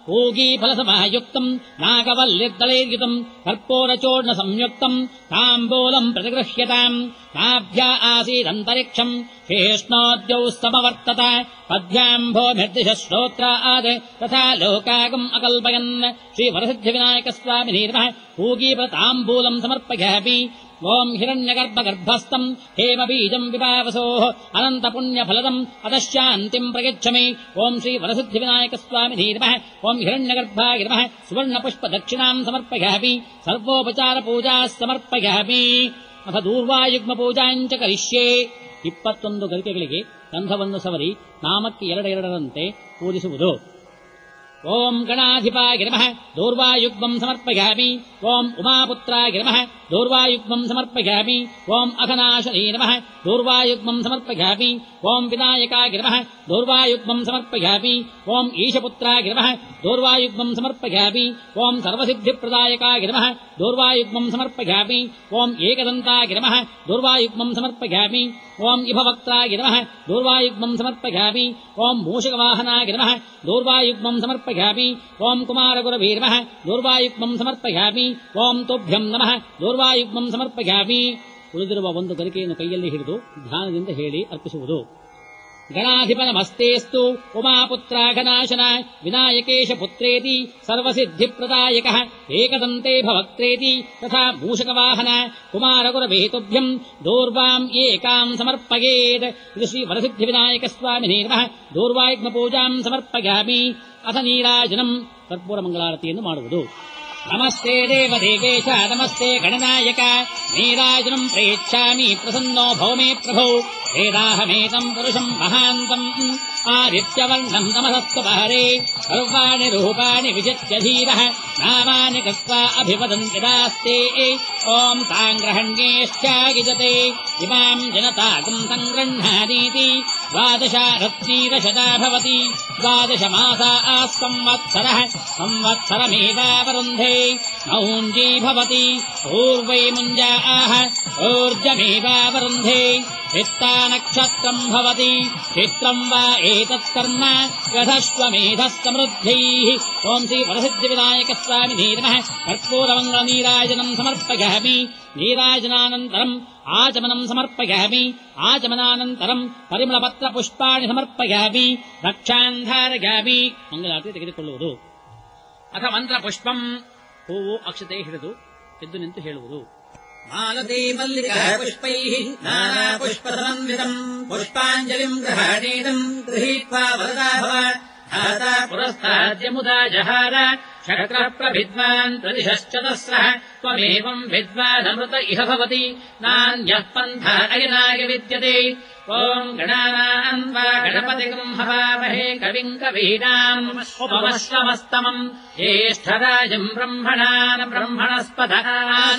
पूगीफलसमयुक्तम् नागवल्लिर्दलैर्युतम् कर्पूरचूर्ण संयुक्तम् ताम्बूलम् प्रतिगृह्यताम् नाभ्या आसीदन्तरिक्षम् शेष्णोद्यौ समवर्तत पद्भ्याम्भोभिर्दिश श्रोत्राद् तथा लोकागम् अकल्पयन् श्रीवरसिद्धिविनायकस्वामिने नमः पूगीफलताम्बूलम् समर्पयामि ओम् हिरण्यगर्भगर्भस्थम् हेमबीजम् विपावसोः अनन्तपुण्यफलदम् अतः शान्तिम् प्रयच्छमि ओम् श्रीवरसिद्धिविनायकस्वामिने नमः ओम् हिरण्यगर्भाय नमः सुवर्णपुष्पदक्षिणाम् समर्पयामि सर्वोपचारपूजाः समर्पयामि अथ दूर्वायुग्मपूजाम् च करिष्ये ಇಪ್ಪತ್ತೊಂದು ಗರಿಕೆಗಳಿಗೆ ಗಂಧವನ್ನು ಸವರಿ ನಾಮಕ್ಕೆ ಎರಡೆರಡರಂತೆ ಪೂಜಿಸುವುದು ಓಂ ಗಣಾಧಿಪಾಯ ನಮಃ ದೂರ್ವಾಯುಗ್ಮಂ ಸಮರ್ಪಯಾಮಿ ಓಂ ಉಮಾಪುತ್ರಾಯ ನಮಃ ದೂರ್ವಾಯುಗ್ಮಂ ಸಮರ್ಪಯಾಮಿ ಓಂ ಅಘನಾಶನೇ ನಮಃ ದೂರ್ವಾಯುಗ್ಮಂ ಸಮರ್ಪಯಾಮಿ ಓಂ ವಿನಾಯಕಾಯ ನಮಃ ದೂರ್ವಾಯುಗ್ಮಂ ಸಮರ್ಪಯಾಮಿ ಓಂ ಈಶಪುತ್ರಾಯ ನಮಃ ದೂರ್ವಾಯುಗ್ಮಂ ಸಮರ್ಪಯಾಮಿ ಓಂ ಸರ್ವಸಿದ್ಧಿಪ್ರದಾಯಕಾಯ ನಮಃ ದೂರ್ವಾಯುಗ್ಮಂ ಸಮರ್ಪಯಾಮಿ ಓಂ ಏಕದಂತಾಯ ನಮಃ ದೂರ್ವಾಯುಗ್ಮಂ ಸಮರ್ಪಯಾಮಿ ಓಂ ಇಭವಕ್ತಾಯ ನಮಃ ದೂರ್ವಾಯುಗ್ಮಂ ಸಮರ್ಪಯಾಮಿ ಓಂ ಮೂಷಕವಾಹನಾಯ ನಮಃ ದೂರ್ವಾಯುಗ್ಮಂ ಸಮರ್ಪಯಾಮಿ ಓಂ ಕುಮಾರಗುರವೇ ನಮಃ ದೂರ್ವಾಯುಗ್ಮಂ ಸಮರ್ಪಯಾಮಿ ಓಂ ತುಭ್ಯಂ ನಮಃ ದೂರ್ವಾಯುಗ್ಮಂ ಸಮರ್ಪಯಾಮಿ ಉಳಿದಿರುವ ಒಂದು ಗರಿಕೆಯನ್ನು ಕೈಯಲ್ಲಿ ಹಿಡಿದು ಧ್ಯಾನದಿಂದ ಹೇಳಿ ಅರ್ಪಿಸುವುದು ಗಣಾಧಿಪನಮಸ್ತೇಸ್ತು ಉಮಾಪುತ್ರಾಘನಾಶನ ವಿನಾಯಕೇಶ ಪುತ್ರೇತಿ ಸರ್ವಸಿದ್ಧಿಪ್ರದಾಯಕಃ ಏಕದಂತೆ ಭವಕ್ತ್ರೇತಿ ತಥಾ ಮೂಷಕವಾಹನ ಕುಮಾರಗುರವೇ ತುಭ್ಯಂ ದೂರ್ವಾಂ ಏಕಾಂ ಸಮರ್ಪಯೇತ್ ಇದು ಶ್ರೀ ವರಸಿದ್ಧಿವಿನಾಯಕಸ್ವಾಮಿನೇ ನಮಃ ದೂರ್ವಾಯುಗ್ಮಪೂಜಾಂ ಸಮರ್ಪಯಾಮಿ ಅಥ ನೀರಾಜನಂ ಕರ್ಪೂರಮಂಗಳಾರತಿಯನ್ನು ಮಾಡುವುದು ನಮಸ್ತೆ ದೇವದೇವೇಶ ನಮಸ್ತೆ ಗಣನಾಯಕ ನೀರಾಜನಂ ಪ್ರೇಚ್ಛಾಮಿ ಪ್ರಸನ್ನೋ ಭವ ಮೇ ಪ್ರಭೋ ವೇದಾಹಮೇತಂ ಪುರುಷಂ ಮಹಾಂತಂ ಆದಿತ್ಯವರ್ಣಂ ನಮಸತ್ವಪಹರೆ ಸರ್ವಾಣಿ ರೂಪಾಣಿ ವಿಚಿತ್ಯ ಧೀರಃ ನಾಮಾನಿ ಕೃತ್ವಾ ಅಭಿವದಂತಿ ದಾಸ್ತೆ ಓಂ ತಾಂಗ್ರಹಣ್ಯೇಶ್ಚಾಗಿಜತೆ ಇಮಾಂ ಜನತಾಕಂ ಸಂಗೃಹ್ಣಾದೀತಿ ದ್ವಾದಶಾರತ್ನೀರಶತಾ ಭವತಿ ದ್ವಾದಶ ಮಾಸಾ ಸಂವತ್ಸರಃ ಸಂವತ್ಸರಮೇವಾವರುಂಧೆ ಮೌಂಜೀ ಭವತಿ ಪೂರ್ವೈ ಮುಂಜಾಃ ಊರ್ಜಮೇವಾವರುಂಧೆ ಚಿತ್ತಾನಕ್ಷತ್ರಂ ಭವತಿ ಚಿತ್ರಂ ವಾ ಏತತ್ಕರ್ಮ ಯಧಶ್ವಮೇಧಃ ಸಮೃದ್ಧೈಃ ಓಂ ಶ್ರೀ ವರಸಿದ್ಧಿವಿನಾಯಕಸ್ವಾಮಿನೇ ನಮಃ ಕರ್ಪೂರಮಂಗಳನೀರಾಜನಂ ಸಮರ್ಪಯಾಮಿ ನೀರಾಜನಾನಂತರಂ ಆಚಮನಂ ಸಮರ್ಪಯಾಮಿ ಆಚಮನಾನಂತರಂ ಪರಿಮಳಪತ್ರಪುಷ್ಪಾಣಿ ಸಮರ್ಪಯಾಮಿ ರಕ್ಷಾನ್ ಧಾರಯಾಮಿ ಮಂಗಳಾರತಿ ತೆಗೆದುಕೊಳ್ಳುವುದು ಅಥ ಮಂತ್ರಪುಷ್ಪಂ ಹೂವು ಅಕ್ಷತೆ ಹಿಡಿದು ಎದ್ದು ನಿಂತು ಹೇಳುವುದು ಮಾಲತೀ ಮಲ್ಲಿಕಾ ಪುಷ್ಪೈಃ ನಾನಾ ಪುಷ್ಪಸಮನ್ವಿತಂ ಪುಷ್ಪಾಂಜಲಿಂ ಗೃಹಾಣೇದಂ ಗೃಹೀತ್ವಾ ವರದಾ ಭವ ಧಾತಾ ಪುರಸ್ತಾದ್ಯಮುದಾ ಜಹಾರ ಶಕ್ರಃ ಪ್ರಭಿದ್ವಾನ್ ಪ್ರದಿಶಶ್ಚತಸ್ರಃ ತ್ವಮೇವಂ ವಿದ್ವಾನಮೃತ ಇಹ ಭವತಿ ನಾನ್ಯಃ ಪಂಥಾ ಅಯನಾಯ ವಿದ್ಯತೆ ಓಂ ಗಣಾನಾನ್ ವಾ ಗಣಪತಿಗಂ ಹವಾಮಹೇ ಕವಿಂ ಕವೀನಾಂ ಉಪಮಶ್ರವಸ್ತಮಂ ಜ್ಯೇಷ್ಠರಾಜಂ ಬ್ರಹ್ಮಣಾನ್ ಬ್ರಹ್ಮಣಸ್ಪದಾನ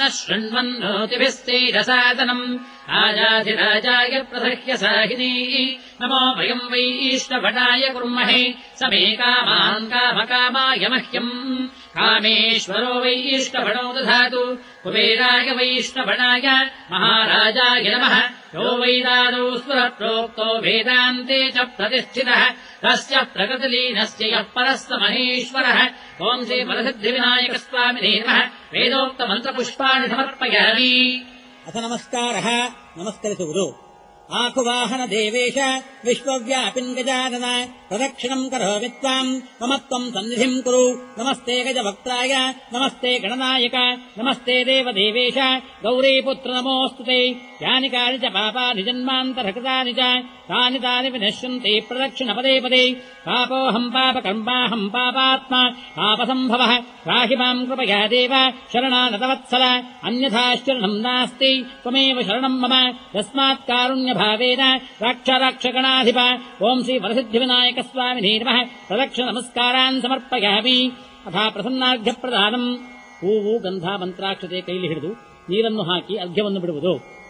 ಶೃಣ್ವನ್ನೋತಿಭಿಸ್ತೇಜಸಾದನಂ ರಾಜಾಧಿರಾಜಾಯ ಪ್ರಸಹ್ಯ ಸಾಹಿನೀ ನಮೋ ವಯಂ ವೈಷ್ಣವಣಾಯ ಕುರ್ಮಹೇ ಸಮೇ ಕಾಮಾನ್ ಕಾಮಕಾಮಾಯ ಮಹ್ಯಂ ಕಾಮೇಶ್ವರೋ ವೈಷ್ಣವಣೋ ದಧಾತು ಕುಬೇರಾಯ ವೈಷ್ಣವಣಾಯ ಮಹಾರಾಜಾಯ ನಮಃ ಯೋ ವೈದಾದೌ ಸ್ಫುರತ್ರೋಕ್ತೋ ವೇದಾಂತೆ ಚ ಪ್ರತಿಷ್ಠಿತಃ ತಸ್ಯ ಪ್ರಕೃತಿಲೀನಸ್ಯ ಯಃ ಪರಸ್ಸ ಮಹೇಶ್ವರಃ ಓಂ ಶ್ರೀ ವರಸಿದ್ಧಿವಿನಾಯಕಸ್ವಾಮಿನೇ ನಮಃ ವೇದೋಕ್ತ ಮಂತ್ರಪುಷ್ಪಾಣಿ ಸಮರ್ಪಯಾಮಿ ಅಥ ನಮಸ್ಕಾರಃ ನಮಸ್ಕರಿಸುವುದು ಆಕುವಾಹನ ದೇವೇಶ ವಿಶ್ವವ್ಯಾಪಿನ್ ಗಜಾನನ ಪ್ರದಕ್ಷಿಣಂ ಕರೋಮಿ ತ್ವಾಂ ಮಮ ತ್ವಂ ಸನ್ನಿಧಿಂ ಕುರು ನಮಸ್ತೆ ಗಜವಕ್ತ್ರಾಯ ನಮಸ್ತೆ ಗಣನಾಯಕ ನಮಸ್ತೆ ದೇವದೇವೇಶ ಗೌರೀಪುತ್ರ ನಮೋಸ್ತುತೆ ಯಾನಿ ಕಾನಿ ಚ ಪಾಪಾನಿ ಜನ್ಮಾಂತರಕೃತಾನಿ ಚ ತಾನಿ ತಾನಿ ವಿನಶ್ಯಂತಿ ಪ್ರದಕ್ಷಿಣ ಪದೇ ಪದೇ ಪಾಪೋಹಂ ಪಾಪಕರ್ಮಾಹಂ ಪಾಪಾತ್ಮ ಪಾಪಸಂಭವಃ ರಾಹಿ ಮಾಂ ಕೃಪಯಾ ದೇವ ಶರಣಾನತವತ್ಸಲ ಅನ್ಯಥಾ ಶರಣಂ ನಾಸ್ತಿ ತ್ವಮೇವ ಶರಣಂ ಮಮ ತಸ್ಮಾತ್ ಕಾರುಣ್ಯ ಭಾವೇನ ರಕ್ಷ ರಕ್ಷ ಗಣಾಧಿಪ ಓಂ ಶ್ರೀ ವರಸಿದ್ಧಿವಿನಾಯಕಸ್ವಾಮಿನೇ ನಮಃ ಪ್ರದಕ್ಷಿಣ ನಮಸ್ಕಾರಾನ್ ಸಮರ್ಪಯಾಮಿ ಅಥ ಪ್ರಸನ್ನಾರ್ಘ್ಯ ಪ್ರದಾನಂ ಹೂವು ಗಂಧ ಮಂತ್ರಾಕ್ಷತೆ ಕೈಲಿ ಹಿಡಿದು ನೀರನ್ನು ಹಾಕಿ ಅರ್ಘ್ಯವನ್ನು ಬಿಡುವುದು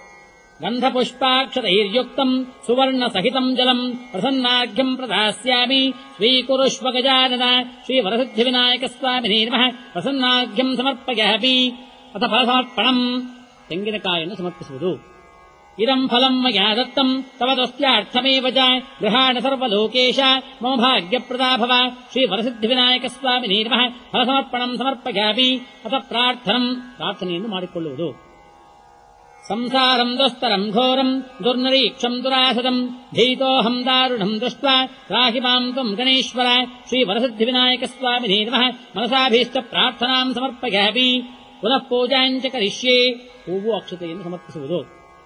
ಗಂಧಪುಷ್ಪಾಕ್ಷತೈರ್ಯುಕ್ತಂ ಸುವರ್ಣ ಸಹಿತಂ ಜಲಂ ಪ್ರಸನ್ನಾರ್ಘ್ಯಂ ಪ್ರದಾಸ್ಯಾಮಿ ಸ್ವೀಕುರುಷ್ವ ಗಜಾನನ ಶ್ರೀ ವರಸಿದ್ಧಿವಿನಾಯಕಸ್ವಾಮಿನೇ ನಮಃ ಪ್ರಸನ್ನಾರ್ಘ್ಯಂ ಸಮರ್ಪಯಾಮಿ ಅಥ ಫಲಸಮರ್ಪಣಂ ತೆಂಗಿನಕಾಯನ್ನು ಸಮರ್ಪಿಸುವುದು ಇದಂ ಫಲಂ ಮಯಾ ದತ್ತಂ ತವ ತಸ್ಯಾರ್ಥಮೇವ ಚ ಗೃಹಾಣ ಸರ್ವಲೋಕೇಶ ಮಮ ಭಾಗ್ಯಪ್ರದಾ ಭವ ಶ್ರೀ ವರಸಿದ್ಧಿವಿನಾಯಕ ಸ್ವಾಮಿನೇ ನಮಃ ಫಲಸಮರ್ಪಣಂ ಸಮರ್ಪಯಾಮಿ. ಅಥ ಪ್ರಾರ್ಥನಂ ಪ್ರಾರ್ಥನೆಯನ್ನು ಮಾಡಿಕೊಳ್ಳುವುದು. ಸಂಸಾರಂ ದುಸ್ತರಂ ಘೋರಂ ದುರ್ನರೀಕ್ಷಂ ದುರಾಸದಂ ಭೀತೋಹಂ ದಾರುಣಂ ದೃಷ್ಟ್ವಾ ತ್ರಾಹಿ ಮಾಂ ತ್ವಂ ಗಣೇಶ್ವರ ಶ್ರೀ ವರಸಿದ್ಧಿವಿನಾಯಕ ಸ್ವಾಮಿನೇ ನಮಃ ಮನಸಾಭೀಷ್ಟ ಪ್ರಾರ್ಥನಾಂ ಸಮರ್ಪಯಾಮಿ. ಪುನಃ ಪೂಜಾಂಚ ಕರಿಷ್ಯೆ. ಹೂವು ಅಕ್ಷತೆಯನ್ನು ಸಮರ್ಪಿಸುವುದು.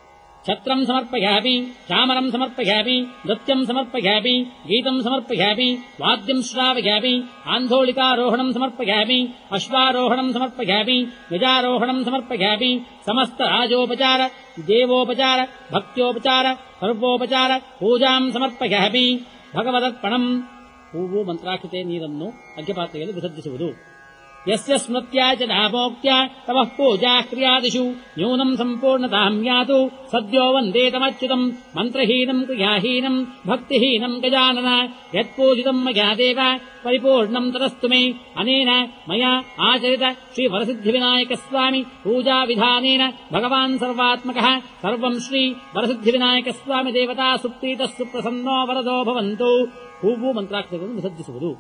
ಛತ್ರಂ ಸಮರ್ಪಯಾಮಿ, ಚಾಮರಂ ಸಮರ್ಪಯಾಮಿ, ನೃತ್ಯಂ ಸಮರ್ಪಯಾಮಿ, ಗೀತಂ ಸಮರ್ಪಯಾಮಿ, ವಾದ್ಯಂ ಶ್ರಾವಯಾಮಿ, ಆಂಧೋಳಿಕಾರೋಹಣಂ ಸಮರ್ಪಯಾಮಿ, ಅಶ್ವಾರೋಹಣಂ ಸಮರ್ಪಯಾಮಿ, ಗಜಾರೋಹಣಂ ಸಮರ್ಪಯಾಮಿ. ಸಮಸ್ತ ರಾಜೋಪಚಾರ, ದೇವೋಪಚಾರ, ಭಕ್ತ್ಯೋಪಚಾರ, ಸರ್ವೋಪಚಾರ ಪೂಜಾಂ ಸಮರ್ಪಯಾಮಿ. ಭಗವದರ್ಪಣಂ. ಹೂವು ಮಂತ್ರಾಕ್ಷತೆ ನೀರನ್ನು ಅಗ್ನಿಪಾತ್ರೆಯಲ್ಲಿ ವಿಸರ್ಜಿಸುವುದು. ಯಸ್ಯ ಸ್ಮೃತ್ಯಾ ಚ ನಾಮೋಕ್ತ್ಯಾ ತವಃ ಪೂಜಾ ಕ್ರಿಯಾದಿಷು ನ್ಯೂನಂ ಸಂಪೂರ್ಣತಾಂ ಯಾತು ಸದ್ಯೋ ವಂದೇತಮಚ್ಯುತಂ. ಮಂತ್ರಹೀನಂ ಕ್ರಿಯಾಹೀನಂ ಭಕ್ತಿಹೀನಂ ಗಜಾನನ ಯತ್ಪೂಜಿತಂ ಮಯಾ ದೇವ ಪರಿಪೂರ್ಣಂ ತದಸ್ತು ಮೇ. ಅನೇನ ಮಯಾ ಆಚರಿತ ಶ್ರೀ ವರಸಿದ್ಧಿವಿನಾಯಕ ಸ್ವಾಮಿ ಪೂಜಾ ವಿಧಾನೇನ ಭಗವಾನ್ ಸರ್ವಾತ್ಮಕಃ ಸರ್ವಂ ಶ್ರೀ ವರಸಿದ್ಧಿವಿನಾಯಕ ಸ್ವಾಮಿ ದೇವತಾ ಸುಪ್ರೀತಃ ಸುಪ್ರಸನ್ನೋ ವರದೋ ಭವಂತು. ಹೂವು ಮಂತ್ರಾಕ್ಷತೆಗಳನ್ನು ವಿಸರ್ಜಿಸುವುದು.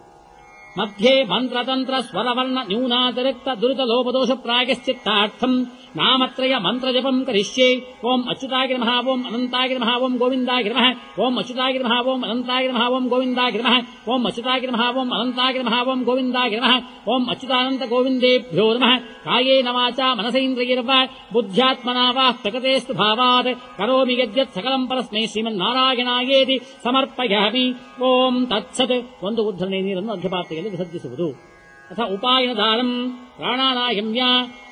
ಮಧ್ಯೆ ಮಂತ್ರತಂತ್ರ ಸ್ವರವರ್ಣ ನ್ಯೂನಾತಿರಿಕ್ತ ದುರಿತ ಲೋಪದೋಷ ಪ್ರಾಯಶ್ಚಿತ್ತಾರ್ಥಂ ನಾಮತ್ರಯ ಮಂತ್ರಜಪಂ ಕರಿಷ್ಯೆ. ಓಂ ಅಚ್ಯುತಾಯ ನಮಃ, ಓಂ ಅನಂತಾಯ ನಮಃ, ಓಂ ಗೋವಿಂದಾಯ ನಮಃ, ಓಂ ಅಚ್ಯುತಾಯ ನಮಃ, ಓಂ ಅನಂತಾಯ ನಮಃ, ಓಂ ಗೋವಿಂದಾಯ ನಮಃ, ಓಂ ಅಚ್ಯುತಾಯ ನಮಃ, ಓಂ ಅನಂತಾಯ ನಮಃ, ಓಂ ಗೋವಿಂದಾಯ ನಮಃ, ಓಂ ಅಚ್ಯುತಾನಂತ ಗೋವಿಂದೇಭ್ಯೋ ನಮಃ. ಕಾಯೇನ ವಾಚಾ ಮನಸೇಂದ್ರಿಯೈರ್ವಾ ಬುದ್ಧ್ಯಾತ್ಮನಾ ವಾ ಪ್ರಕೃತೇಸ್ತು ಭಾವಾತ್ ಕರೋಮಿ ಯದ್ಯತ್ ಸಕಲಂ ಪರಸ್ಮೈ ಶ್ರೀಮನ್ನಾರಾಯಣಾಯೇತಿ ಸಮರ್ಪಯಾಮಿ. ಓಂ ತತ್ಸತ್. ಒಂದು ಉದ್ಧರಣೆ ನೀರನ್ನು ಅರ್ಘ್ಯಪಾತ್ರೆಯಲ್ಲಿ ವಿಸರ್ಜಿಸುವುದು. ಅಥ ಉಪಾಯನದಾನಂ ಪ್ರಾಣಾನಾಯಮ್ಯ.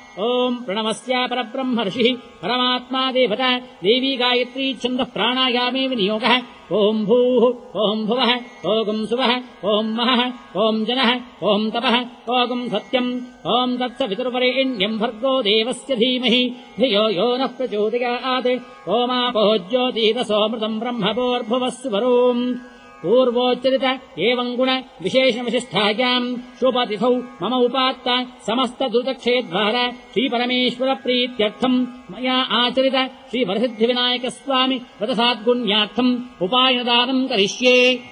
ಓಂ ಪ್ರಣವಸ್ಯ ಪರಬ್ರಹ್ಮ ಋಷಿ ಪರಮಾತ್ಮಾ ದೇವತಾ ದೇವಿ ಗಾಯತ್ರಿ ಛಂದಃ ಪ್ರಾಣಾಯಾಮೇ ವಿನಿಯೋಗಃ. ಓಂ ಭೂಃ ಓಂ ಭುವಃ ಓಂ ಸುವಃ ಓಂ ಮಹಃ ಓಂ ಜನಃ ಓಂ ತಪಃ ಓಂ ಸತ್ಯಂ ಓಂ ತತ್ಸವಿತುರ್ವರೆಣ್ಯಂ ಭರ್ಗೋ ದೇವಸ್ಯ ಧೀಮಹಿ ಧಿಯೋ ಯೋ ನಃ ಪ್ರಚೋದಯಾತ್. ಓಮಾಪೋ ಜ್ಯೋತಿರಸೋಮೃತಂ ಬ್ರಹ್ಮಭೋರ್ಭುವಃ ಸುವರೋಂ. ಪೂರ್ವೋಚ್ಚರಿತ ಏವಂ ಗುಣ ವಿಶೇಷವಿಶಿಷ್ಟಾಯಾಂ ಶುಭತಿಥೌ ಮಮ ಉಪಾತ್ತ ಸಮಸ್ತ ದುರಿತಕ್ಷಯದ್ವಾರ ಶ್ರೀ ಪರಮೇಶ್ವರ ಪ್ರೀತ್ಯರ್ಥಂ ಮಯಾ ಆಚರಿತ ಶ್ರೀ ವರಸಿದ್ಧಿವಿನಾಯಕ ಸ್ವಾಮಿ ವ್ರತಸಾದ್ಗುಣ್ಯಾರ್ಥಂ ಉಪಾಯನದಾನಂ ಕರಿಷ್ಯೆ.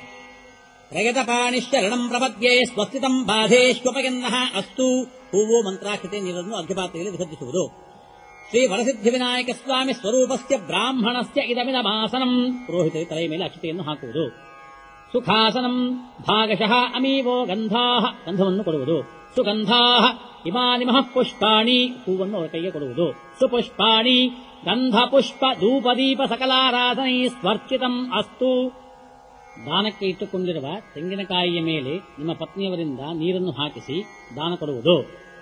ಪ್ರಯತಪಾಣಿಶ್ಚರಣಂ ಪ್ರಪದ್ಯೆ ಸ್ವಸ್ಥಿತಂ ಬಾಧೇಶ್ವಪಯನ್ನಃ ಅಸ್ತು. ಹೂವು ಮಂತ್ರಾಕ್ಷತೆ ನೀರನ್ನು ಅರ್ಘ್ಯಪಾತ್ರೆಯಲ್ಲಿ ವಿಸರ್ಜಿಸುವುದು. ಶ್ರೀ ವರಸಿದ್ಧಿವಿನಾಯಕ ಸ್ವಾಮಿ ಸ್ವರೂಪಸ್ಯ ಬ್ರಾಹ್ಮಣಸ್ಯ ಇದಮಿದಮಾಸನಂ. ಪುರೋಹಿತರಿಗೆ ತಲೆಯ ಮೇಲೆ ಅಕ್ಷತೆಯನ್ನು ಹಾಕುವುದು. ಸುಖಾಸನಂ ಭಾಗಶಃ ಅಮೀವೋ ಗಂಧಾಃ. ಗಂಧವನ್ನು ಕೊಡುವುದು. ಸುಗಂಧಾಃ ಇಮಾನಿಮಃ ಪುಷ್ಪಾಣಿ. ಹೂವನ್ನು ಅವರ ಕೈಗೆ ಕೊಡುವುದು. ಸುಪುಷ್ಪಾಣಿ ಗಂಧ ಪುಷ್ಪ ಧೂಪದೀಪ ಸಕಲಾರಾಧನೈ ಸ್ವರ್ಚಿತಂ ಅಸ್ತು. ದಾನಕ್ಕೆ ಇಟ್ಟುಕೊಂಡಿರುವ ತೆಂಗಿನಕಾಯಿಯ ಮೇಲೆ ನಿಮ್ಮ ಪತ್ನಿಯವರಿಂದ ನೀರನ್ನು ಹಾಕಿಸಿ ದಾನ ಕೊಡುವುದು.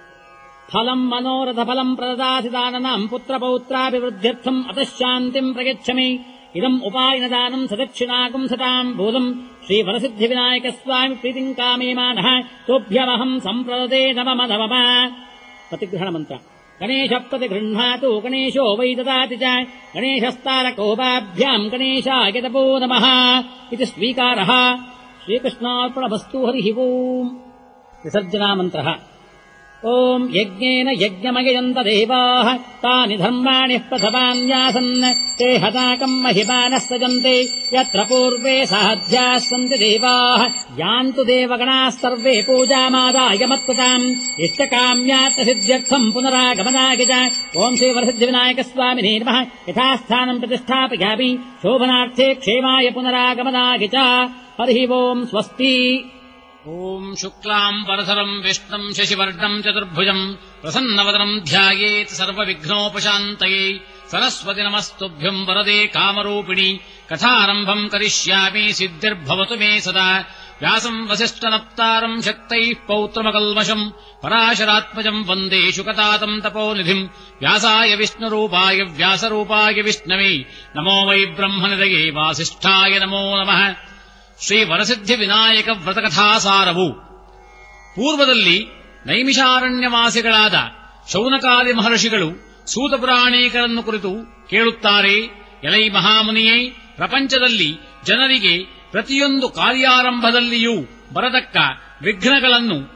ಫಲಂ ಮನೋರಥ ಫಲಂ ಪ್ರದದಾಸಿ ದಾನನಾಂ ಪುತ್ರ ಪೌತ್ರಾಭಿವೃದ್ಧ್ಯರ್ಥಂ ಅತಃಶಾಂತಿಂ ಪ್ರಯಚ್ಛಮಿ. ಇದಂ ಉಪಾಯನದಾನಂ ಸದಕ್ಷಿಣಾಕಂ ಸತಾಂ ಭೂಲಂ ಶ್ರೀ ವರಸಿದ್ಧಿವಿನಾಯಕ ಸ್ವಾಮಿ ಪ್ರೀತಿಂ ಕಾಮೇಮಾನಃ ತೋಭ್ಯವಹಂ ಸಂಪ್ರದತೆ ನಮಮ ನಮಮ. ಪ್ರತಿಗ್ರಹಣ ಮಂತ್ರ. ಗಣೇಶ ಪ್ರತಿಗೃಹ್ಣಾತು ಗಣೇಶೋ ವೈ ದದಾತಿ ಚ ಗಣೇಶಸ್ತಾರಕೋಪಾಭ್ಯಾಂ ಗಣೇಶಾಯ ತಪೋ ನಮಃ ಇತಿ ಸ್ವೀಕಾರಃ. ಶ್ರೀಕೃಷ್ಣಾರ್ಪಣಮಸ್ತು. ಹರಿಃ ಓಂ. ವಿಸರ್ಜನಾ ಮಂತ್ರಃ. ಓಂ ಯಜ್ಞೇನ ಯಜ್ಞಮಯಂತ ದೇವಾಃ ತಾನಿ ಧರ್ಮಾಣಿ ಪ್ರಥಮಾನ್ಯಾಸನ್ ತೇ ಹತಾಕಂ ಮಹಿಮಾನಃ ಸಜಂತೆ ಯತ್ರ ಪೂರ್ವೇ ಸಾಧ್ಯಾಃ ಸಂತಿ ದೇವಾಃ ಯಾಂತು ದೇವಗಣಾಃ ಸರ್ವೇ ಪೂಜಾಮಾದಾಯ ಮತ್ಪತಾಂ ಇಷ್ಟಕಾಮ್ಯಾರ್ಥ ಸಿದ್ಧ್ಯರ್ಥಂ ಪುನರಾಗಮನಾಯ ಚ. ಓಂ ಶ್ರೀ ವರಸಿದ್ಧಿವಿನಾಯಕ ಸ್ವಾಮಿನೇ ನಮಃ. ಯಥಾಸ್ಥಾನಂ ಪ್ರತಿಷ್ಠಾಪಯಾಮಿ ಶೋಭನಾರ್ಥೇ ಕ್ಷೇಮಾಯ ಪುನರಾಗಮನಾಯ ಚ. ಹರಿಃ ಓಂ. ಸ್ವಸ್ತಿ. ಓಂ ಶುಕ್ಲಾಂ ವರಧರಂ ವಿಷ್ಣುಂ ಶಶಿವರ್ಣಂ ಚತುರ್ಭುಜಂ ಪ್ರಸನ್ನವದನಂ ಧ್ಯಾಯೇತ್ ಸರ್ವವಿಘ್ನೋಪಶಾಂತಯೇ. ಸರಸ್ವತಿ ನಮಸ್ತುಭ್ಯಂ ವರದೆ ಕಾಮರೂಪಿಣಿ. ಕಥಾರಂಭಂ ಕರಿಷ್ಯಾಮಿ ಸಿದ್ಧಿರ್ಭವತು ಮೇ ಸದಾ. ವ್ಯಾಸಂ ವಸಿಷ್ಠನಪ್ತಾರಂ ಶಕ್ತೈಃ ಪೌತ್ರಮಕಲ್ಮಷಂ ಪರಾಶರಾತ್ಮಜಂ ವಂದೇ ಶುಕತಾತಂ ತಪೋನಿಧಿಂ. ವ್ಯಾಸಾಯ ವಿಷ್ಣುರೂಪಾಯ ವ್ಯಾಸರೂಪಾಯ ವಿಷ್ಣವೇ ನಮೋ ವೈ ಬ್ರಹ್ಮನಿಧಯೇ ವಾಸಿಷ್ಠಾಯ ನಮೋ ನಮಃ. ಶ್ರೀ ವರಸಿದ್ಧಿ ವಿನಾಯಕ ವ್ರತಕಥಾಸಾರವು. ಪೂರ್ವದಲ್ಲಿ ನೈಮಿಷಾರಣ್ಯವಾಸಿಗಳಾದ ಶೌನಕಾದಿ ಮಹರ್ಷಿಗಳು ಸೂತಪುರಾಣೇಕರನ್ನು ಕುರಿತು ಕೇಳುತ್ತಾರೆ. ಎಲೈ ಮಹಾಮುನಿಯೇ, ಪ್ರಪಂಚದಲ್ಲಿ ಜನರಿಗೆ ಪ್ರತಿಯೊಂದು ಕಾರ್ಯಾರಂಭದಲ್ಲಿಯೂ ಬರತಕ್ಕ ವಿಘ್ನಗಳನ್ನು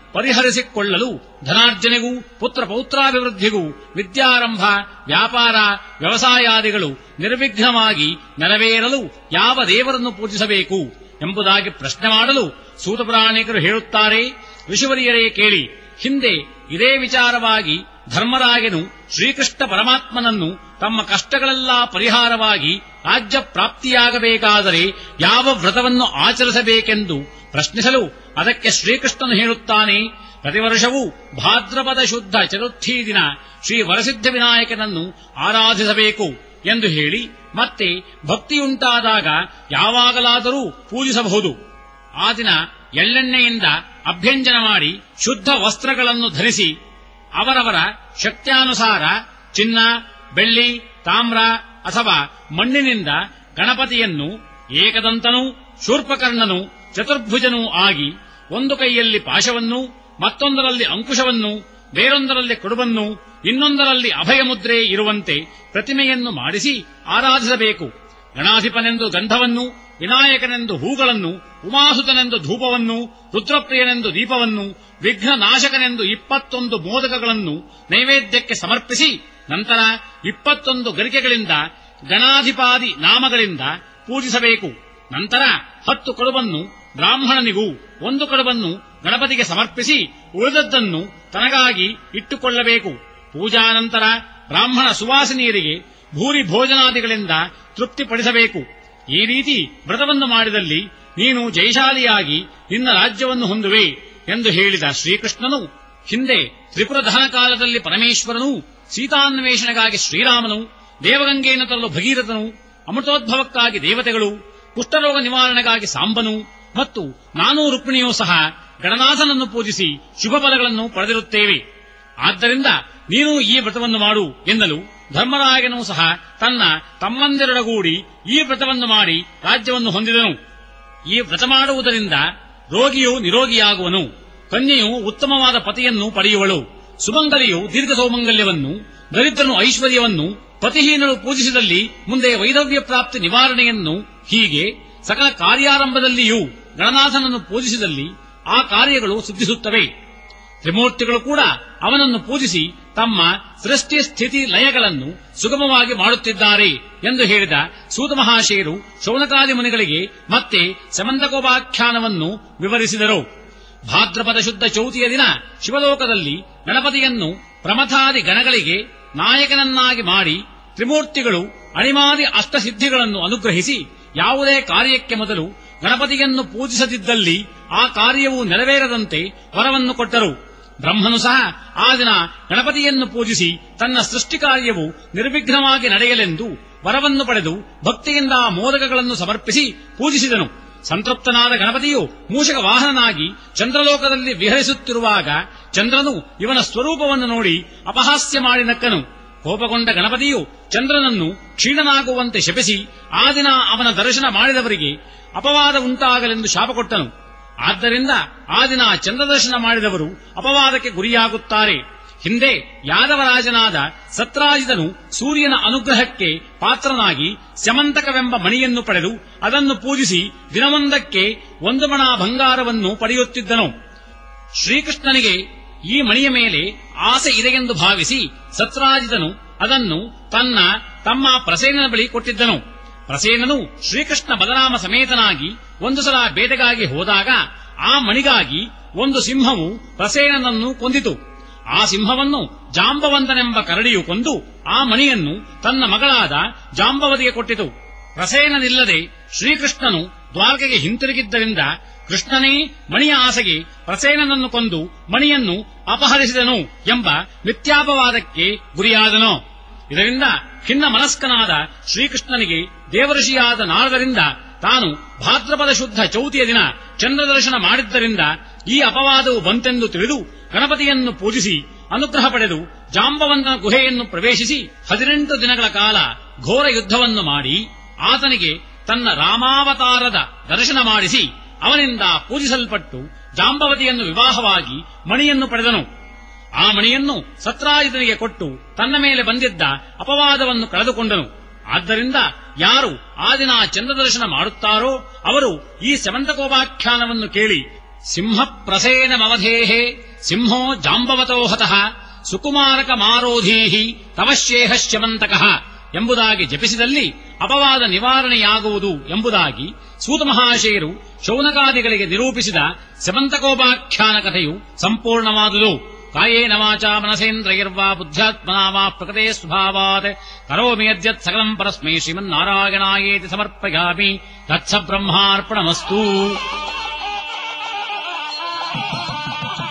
ಪರಿಹರಿಸಿಕೊಳ್ಳಲು ಧನಾರ್ಜನೆಗೂ ಪುತ್ರ ಪೌತ್ರಾಭಿವೃದ್ಧಿಗೂ ವಿದ್ಯಾರಂಭ ವ್ಯಾಪಾರ ವ್ಯವಸಾಯಾದಿಗಳು ನಿರ್ವಿಘ್ನವಾಗಿ ನೆರವೇರಲು ಯಾವ ದೇವರನ್ನು ಪೂಜಿಸಬೇಕು ಎಂಬುದಾಗಿ ಪ್ರಶ್ನೆ ಮಾಡಲು ಸೂತಪುರಾಣಿಕರು ಹೇಳುತ್ತಾರೆ. ಋಷಿವರಿಯರೇ ಕೇಳಿ, ಹಿಂದೆ ಇದೇ ವಿಚಾರವಾಗಿ ಧರ್ಮರಾಯನು ಶ್ರೀಕೃಷ್ಣ ಪರಮಾತ್ಮನನ್ನು ತಮ್ಮ ಕಷ್ಟಗಳೆಲ್ಲ ಪರಿಹಾರವಾಗಿ ರಾಜ್ಯ ಪ್ರಾಪ್ತಿಯಾಗಬೇಕಾದರೆ ಯಾವ ವ್ರತವನ್ನು ಆಚರಿಸಬೇಕೆಂದು ಪ್ರಶ್ನಿಸಲು ಅದಕ್ಕೆ ಶ್ರೀಕೃಷ್ಣನು ಹೇಳುತ್ತಾನೆ, ಪ್ರತಿವರ್ಷವೂ ಭಾದ್ರಪದ ಶುದ್ಧ ಚತುರ್ಥಿ ದಿನ ಶ್ರೀ ವರಸಿದ್ಧ ವಿನಾಯಕನನ್ನು ಆರಾಧಿಸಬೇಕು ಎಂದು ಹೇಳಿ, ಮತ್ತೆ ಭಕ್ತಿಯುಂಟಾದಾಗ ಯಾವಾಗಲಾದರೂ ಪೂಜಿಸಬಹುದು. ಆ ದಿನ ಎಳ್ಳೆಣ್ಣೆಯಿಂದ ಅಭ್ಯಂಜನ ಮಾಡಿ ಶುದ್ಧ ವಸ್ತ್ರಗಳನ್ನು ಧರಿಸಿ ಅವರವರ ಶಕ್ತ್ಯಾನುಸಾರ ಚಿನ್ನ, ಬೆಳ್ಳಿ, ತಾಮ್ರ ಅಥವಾ ಮಣ್ಣಿನಿಂದ ಗಣಪತಿಯನ್ನು ಏಕದಂತನೂ ಶೂರ್ಪಕರ್ಣನೂ ಚತುರ್ಭುಜನೂ ಆಗಿ ಒಂದು ಕೈಯಲ್ಲಿ ಪಾಶವನ್ನು, ಮತ್ತೊಂದರಲ್ಲಿ ಅಂಕುಶವನ್ನು, ಬೇರೊಂದರಲ್ಲಿ ಕೊಡುವನ್ನು, ಇನ್ನೊಂದರಲ್ಲಿ ಅಭಯಮುದ್ರೆ ಇರುವಂತೆ ಪ್ರತಿಮೆಯನ್ನು ಮಾಡಿಸಿ ಆರಾಧಿಸಬೇಕು. ಗಣಾಧಿಪನೆಂದು ಗಂಧವನ್ನು, ವಿನಾಯಕನೆಂದು ಹೂಗಳನ್ನು, ಉಮಾಸುತನೆಂದು ಧೂಪವನ್ನು, ರುದ್ರಪ್ರಿಯನೆಂದು ದೀಪವನ್ನು, ವಿಘ್ನ ನಾಶಕನೆಂದು ಇಪ್ಪತ್ತೊಂದು ಮೋದಕಗಳನ್ನು ನೈವೇದ್ಯಕ್ಕೆ ಸಮರ್ಪಿಸಿ ನಂತರ ಇಪ್ಪತ್ತೊಂದು ಗರಿಕೆಗಳಿಂದ ಗಣಾಧಿಪಾದಿ ನಾಮಗಳಿಂದ ಪೂಜಿಸಬೇಕು. ನಂತರ ಹತ್ತು ಕಡುಬನ್ನು ಬ್ರಾಹ್ಮಣನಿಗೂ ಒಂದು ಕಡುಬನ್ನು ಗಣಪತಿಗೆ ಸಮರ್ಪಿಸಿ ಉಳಿದದ್ದನ್ನು ತನಗಾಗಿ ಇಟ್ಟುಕೊಳ್ಳಬೇಕು. ಪೂಜಾನಂತರ ಬ್ರಾಹ್ಮಣ ಸುವಾಸಿನಿಯರಿಗೆ ಭೂರಿ ಭೋಜನಾದಿಗಳಿಂದ ತೃಪ್ತಿಪಡಿಸಬೇಕು. ಈ ರೀತಿ ವ್ರತವನ್ನು ಮಾಡಿದಲ್ಲಿ ನೀನು ಜಯಶಾಲಿಯಾಗಿ ನಿನ್ನ ರಾಜ್ಯವನ್ನು ಹೊಂದುವೆ ಎಂದು ಹೇಳಿದ ಶ್ರೀಕೃಷ್ಣನು ಹಿಂದೆ ತ್ರಿಪುರ ದಹನ ಕಾಲದಲ್ಲಿ ಪರಮೇಶ್ವರನು, ಸೀತಾನ್ವೇಷಣೆಗಾಗಿ ಶ್ರೀರಾಮನು, ದೇವಗಂಗೆಯನ್ನು ತರಲು ಭಗೀರಥನು, ಅಮೃತೋದ್ಭವಕ್ಕಾಗಿ ದೇವತೆಗಳು, ಕುಷ್ಠರೋಗ ನಿವಾರಣೆಗಾಗಿ ಸಾಂಬನು ಮತ್ತು ನಾನೂ ರುಕ್ಮಿಣಿಯೂ ಸಹ ಗಣನಾಥನನ್ನು ಪೂಜಿಸಿ ಶುಭ ಫಲಗಳನ್ನು ಪಡೆದಿರುತ್ತೇವೆ. ಆದ್ದರಿಂದ ನೀನು ಈ ವ್ರತವನ್ನು ಮಾಡು ಎನ್ನಲು ಧರ್ಮರಾಯನೂ ಸಹ ತನ್ನ ತಮ್ಮಂದಿರೊಡಗೂಡಿ ಈ ವ್ರತವನ್ನು ಮಾಡಿ ರಾಜ್ಯವನ್ನು ಹೊಂದಿದನು. ಈ ವ್ರತ ಮಾಡುವುದರಿಂದ ರೋಗಿಯು ನಿರೋಗಿಯಾಗುವನು, ಕನ್ಯೆಯು ಉತ್ತಮವಾದ ಪತಿಯನ್ನು ಪಡೆಯುವಳು, ಸುಮಂಗಲಿಯು ದೀರ್ಘ ಸೌಮಂಗಲ್ಯವನ್ನು, ದರಿದ್ರನು ಐಶ್ವರ್ಯವನ್ನು, ಪತಿಹೀನರು ಪೂಜಿಸಿದಲ್ಲಿ ಮುಂದೆ ವೈಧವ್ಯ ಪ್ರಾಪ್ತಿ ನಿವಾರಣೆಯನ್ನು, ಹೀಗೆ ಸಕಲ ಕಾರ್ಯಾರಂಭದಲ್ಲಿಯೂ ಗಣನಾಥನನ್ನು ಪೂಜಿಸಿದಲ್ಲಿ ಆ ಕಾರ್ಯಗಳು ಸಿದ್ಧಿಸುತ್ತವೆ. ತ್ರಿಮೂರ್ತಿಗಳು ಕೂಡ ಅವನನ್ನು ಪೂಜಿಸಿ ತಮ್ಮ ಸೃಷ್ಟಿ ಸ್ಥಿತಿ ಲಯಗಳನ್ನು ಸುಗಮವಾಗಿ ಮಾಡುತ್ತಿದ್ದಾರೆ ಎಂದು ಹೇಳಿದ ಸೂತ ಮಹಾಶಯರು ಶೌನಕಾದಿ ಮುನಿಗಳಿಗೆ ಮತ್ತೆ ಸಮಂತಕೋಪಾಖ್ಯಾನವನ್ನು ವಿವರಿಸಿದರು. ಭಾದ್ರಪದ ಶುದ್ಧ ಚೌತಿಯ ದಿನ ಶಿವಲೋಕದಲ್ಲಿ ಗಣಪತಿಯನ್ನು ಪ್ರಮಥಾದಿ ಗಣಗಳಿಗೆ ನಾಯಕನನ್ನಾಗಿ ಮಾಡಿ ತ್ರಿಮೂರ್ತಿಗಳು ಅಣಿಮಾದಿ ಅಷ್ಟಸಿದ್ಧಿಗಳನ್ನು ಅನುಗ್ರಹಿಸಿ ಯಾವುದೇ ಕಾರ್ಯಕ್ಕೆ ಮೊದಲು ಗಣಪತಿಯನ್ನು ಪೂಜಿಸದಿದ್ದಲ್ಲಿ ಆ ಕಾರ್ಯವು ನೆರವೇರದಂತೆ ವರವನ್ನು ಕೊಟ್ಟರು. ಬ್ರಹ್ಮನು ಸಹ ಆ ದಿನ ಗಣಪತಿಯನ್ನು ಪೂಜಿಸಿ ತನ್ನ ಸೃಷ್ಟಿ ಕಾರ್ಯವು ನಿರ್ವಿಘ್ನವಾಗಿ ನಡೆಯಲೆಂದು ವರವನ್ನು ಪಡೆದು ಭಕ್ತಿಯಿಂದ ಆ ಮೋದಕಗಳನ್ನು ಸಮರ್ಪಿಸಿ ಪೂಜಿಸಿದನು. ಸಂತೃಪ್ತನಾದ ಗಣಪತಿಯು ಮೂಷಕ ವಾಹನನಾಗಿ ಚಂದ್ರಲೋಕದಲ್ಲಿ ವಿಹರಿಸುತ್ತಿರುವಾಗ ಚಂದ್ರನು ಇವನ ಸ್ವರೂಪವನ್ನು ನೋಡಿ ಅಪಹಾಸ್ಯ ಮಾಡಿ ನಕ್ಕನು. ಕೋಪಗೊಂಡ ಗಣಪತಿಯು ಚಂದ್ರನನ್ನು ಕ್ಷೀಣನಾಗುವಂತೆ ಶಪಿಸಿ ಆ ದಿನ ಅವನ ದರ್ಶನ ಮಾಡಿದವರಿಗೆ ಅಪವಾದ ಉಂಟಾಗಲೆಂದು ಶಾಪ ಕೊಟ್ಟನು. ಆದ್ದರಿಂದ ಆ ದಿನ ಚಂದ್ರದರ್ಶನ ಮಾಡಿದವರು ಅಪವಾದಕ್ಕೆ ಗುರಿಯಾಗುತ್ತಾರೆ. ಹಿಂದೆ ಯಾದವರಾಜನಾದ ಸತ್ರಾಜಿತನು ಸೂರ್ಯನ ಅನುಗ್ರಹಕ್ಕೆ ಪಾತ್ರನಾಗಿ ಸ್ಯಮಂತಕವೆಂಬ ಮಣಿಯನ್ನು ಪಡೆದು ಅದನ್ನು ಪೂಜಿಸಿ ದಿನವೊಂದಕ್ಕೆ ಒಂದು ಮಣ ಬಂಗಾರವನ್ನು ಪಡೆಯುತ್ತಿದ್ದನು. ಶ್ರೀಕೃಷ್ಣನಿಗೆ ಈ ಮಣಿಯ ಮೇಲೆ ಆಸೆ ಇದೆಯೆಂದು ಭಾವಿಸಿ ಸತ್ರಾಜಿತನು ಅದನ್ನು ತನ್ನ ತಮ್ಮ ಪ್ರಸೇನನ ಬಳಿ ಕೊಟ್ಟಿದ್ದನು. ಪ್ರಸೇನನು ಶ್ರೀಕೃಷ್ಣ ಬಲರಾಮ ಸಮೇತನಾಗಿ ಒಂದು ಸಲ ಬೇಟೆಗಾಗಿ ಹೋದಾಗ ಆ ಮಣಿಗಾಗಿ ಒಂದು ಸಿಂಹವು ಪ್ರಸೇನನನ್ನು ಕೊಂದಿತು. ಆ ಸಿಂಹವನ್ನು ಜಾಂಬವಂತನೆಂಬ ಕರಡಿಯು ಕೊಂದು ಆ ಮಣಿಯನ್ನು ತನ್ನ ಮಗಳಾದ ಜಾಂಬವತಿಗೆ ಕೊಟ್ಟಿತು. ಪ್ರಸೇನನಿಲ್ಲದೆ ಶ್ರೀಕೃಷ್ಣನು ದ್ವಾರಕೆಗೆ ಹಿಂತಿರುಗಿದ್ದರಿಂದ ಕೃಷ್ಣನೇ ಮಣಿಯ ಆಸೆಗೆ ಪ್ರಸೇನನನ್ನು ಕೊಂದು ಮಣಿಯನ್ನು ಅಪಹರಿಸಿದನು ಎಂಬ ಮಿಥ್ಯಾಪವಾದಕ್ಕೆ ಗುರಿಯಾದನು. ಇದರಿಂದ ಖಿನ್ನ ಮನಸ್ಕನಾದ ಶ್ರೀಕೃಷ್ಣನಿಗೆ ದೇವಋಷಿಯಾದ ನಾರದರಿಂದ ತಾನು ಭಾದ್ರಪದ ಶುದ್ಧ ಚೌತಿಯ ದಿನ ಚಂದ್ರದರ್ಶನ ಮಾಡಿದ್ದರಿಂದ ಈ ಅಪವಾದವು ಬಂತೆಂದು ತಿಳಿದು ಗಣಪತಿಯನ್ನು ಪೂಜಿಸಿ ಅನುಗ್ರಹ ಪಡೆದು ಜಾಂಬವಂತನ ಗುಹೆಯನ್ನು ಪ್ರವೇಶಿಸಿ ಹದಿನೆಂಟು ದಿನಗಳ ಕಾಲ ಘೋರ ಯುದ್ಧವನ್ನು ಮಾಡಿ ಆತನಿಗೆ ತನ್ನ ರಾಮಾವತಾರದ ದರ್ಶನ ಮಾಡಿಸಿ ಅವನಿಂದ ಪೂಜಿಸಲ್ಪಟ್ಟು ಜಾಂಬವತಿಯನ್ನು ವಿವಾಹವಾಗಿ ಮಣಿಯನ್ನು ಪಡೆದನು. ಆ ಮಣಿಯನ್ನು ಸತ್ರಾಜಿತನಿಗೆ ಕೊಟ್ಟು ತನ್ನ ಮೇಲೆ ಬಂದಿದ್ದ ಅಪವಾದವನ್ನು ಕಳೆದುಕೊಂಡನು. ಆದ್ದರಿಂದ ಯಾರು ಆ ದಿನ ಚಂದ್ರದರ್ಶನ ಮಾಡುತ್ತಾರೋ ಅವರು ಈ ಸಮಂತಕೋಪಾಖ್ಯಾನವನ್ನು ಕೇಳಿ ಸಿಂಹ ಪ್ರಸೇನಮವಧೇಃ ಸಿಂಹೋ ಜಾಂಬವತೋ ಹತಃ ಸುಕುಮಾರಕ ಮಾರೋಧೀಹಿ ತವಶ್ಯೇಹ ಶ್ಯವಂತಕಃ ಎಂಬುದಾಗಿ ಜಪಿಸಿದಲ್ಲಿ ಅಪವಾದ ನಿವಾರಣೆಯಾಗುವುದು ಎಂಬುದಾಗಿ ಸೂತಮಹಾಶಯರು ಶೌನಕಾದಿಗಳಿಗೆ ನಿರೂಪಿಸಿದ ಸ್ಯವಂತಕೋಪಾಖ್ಯಾನ ಕಥೆಯು ಸಂಪೂರ್ಣವಾದುದು. ಕಾಯೇನ ವಾಚಾ ಮನಸೇಂದ್ರೈರ್ವಾ ಬುದ್ಧ್ಯಾತ್ಮನಾ ವಾ ಪ್ರಕೃತೆ ಸ್ವಭಾವಾತ್ ಕರೋಮಿ ಯದ್ಯತ್ ಸಕಲಂ ಪರಸ್ಮೈ ಶ್ರೀಮನ್ನಾರಾಯಣಾಯೇತಿ ಸಮರ್ಪಯಾಮಿ. ತತ್ಸ ಬ್ರಹ್ಮಾರ್ಪಣಮಸ್ತು.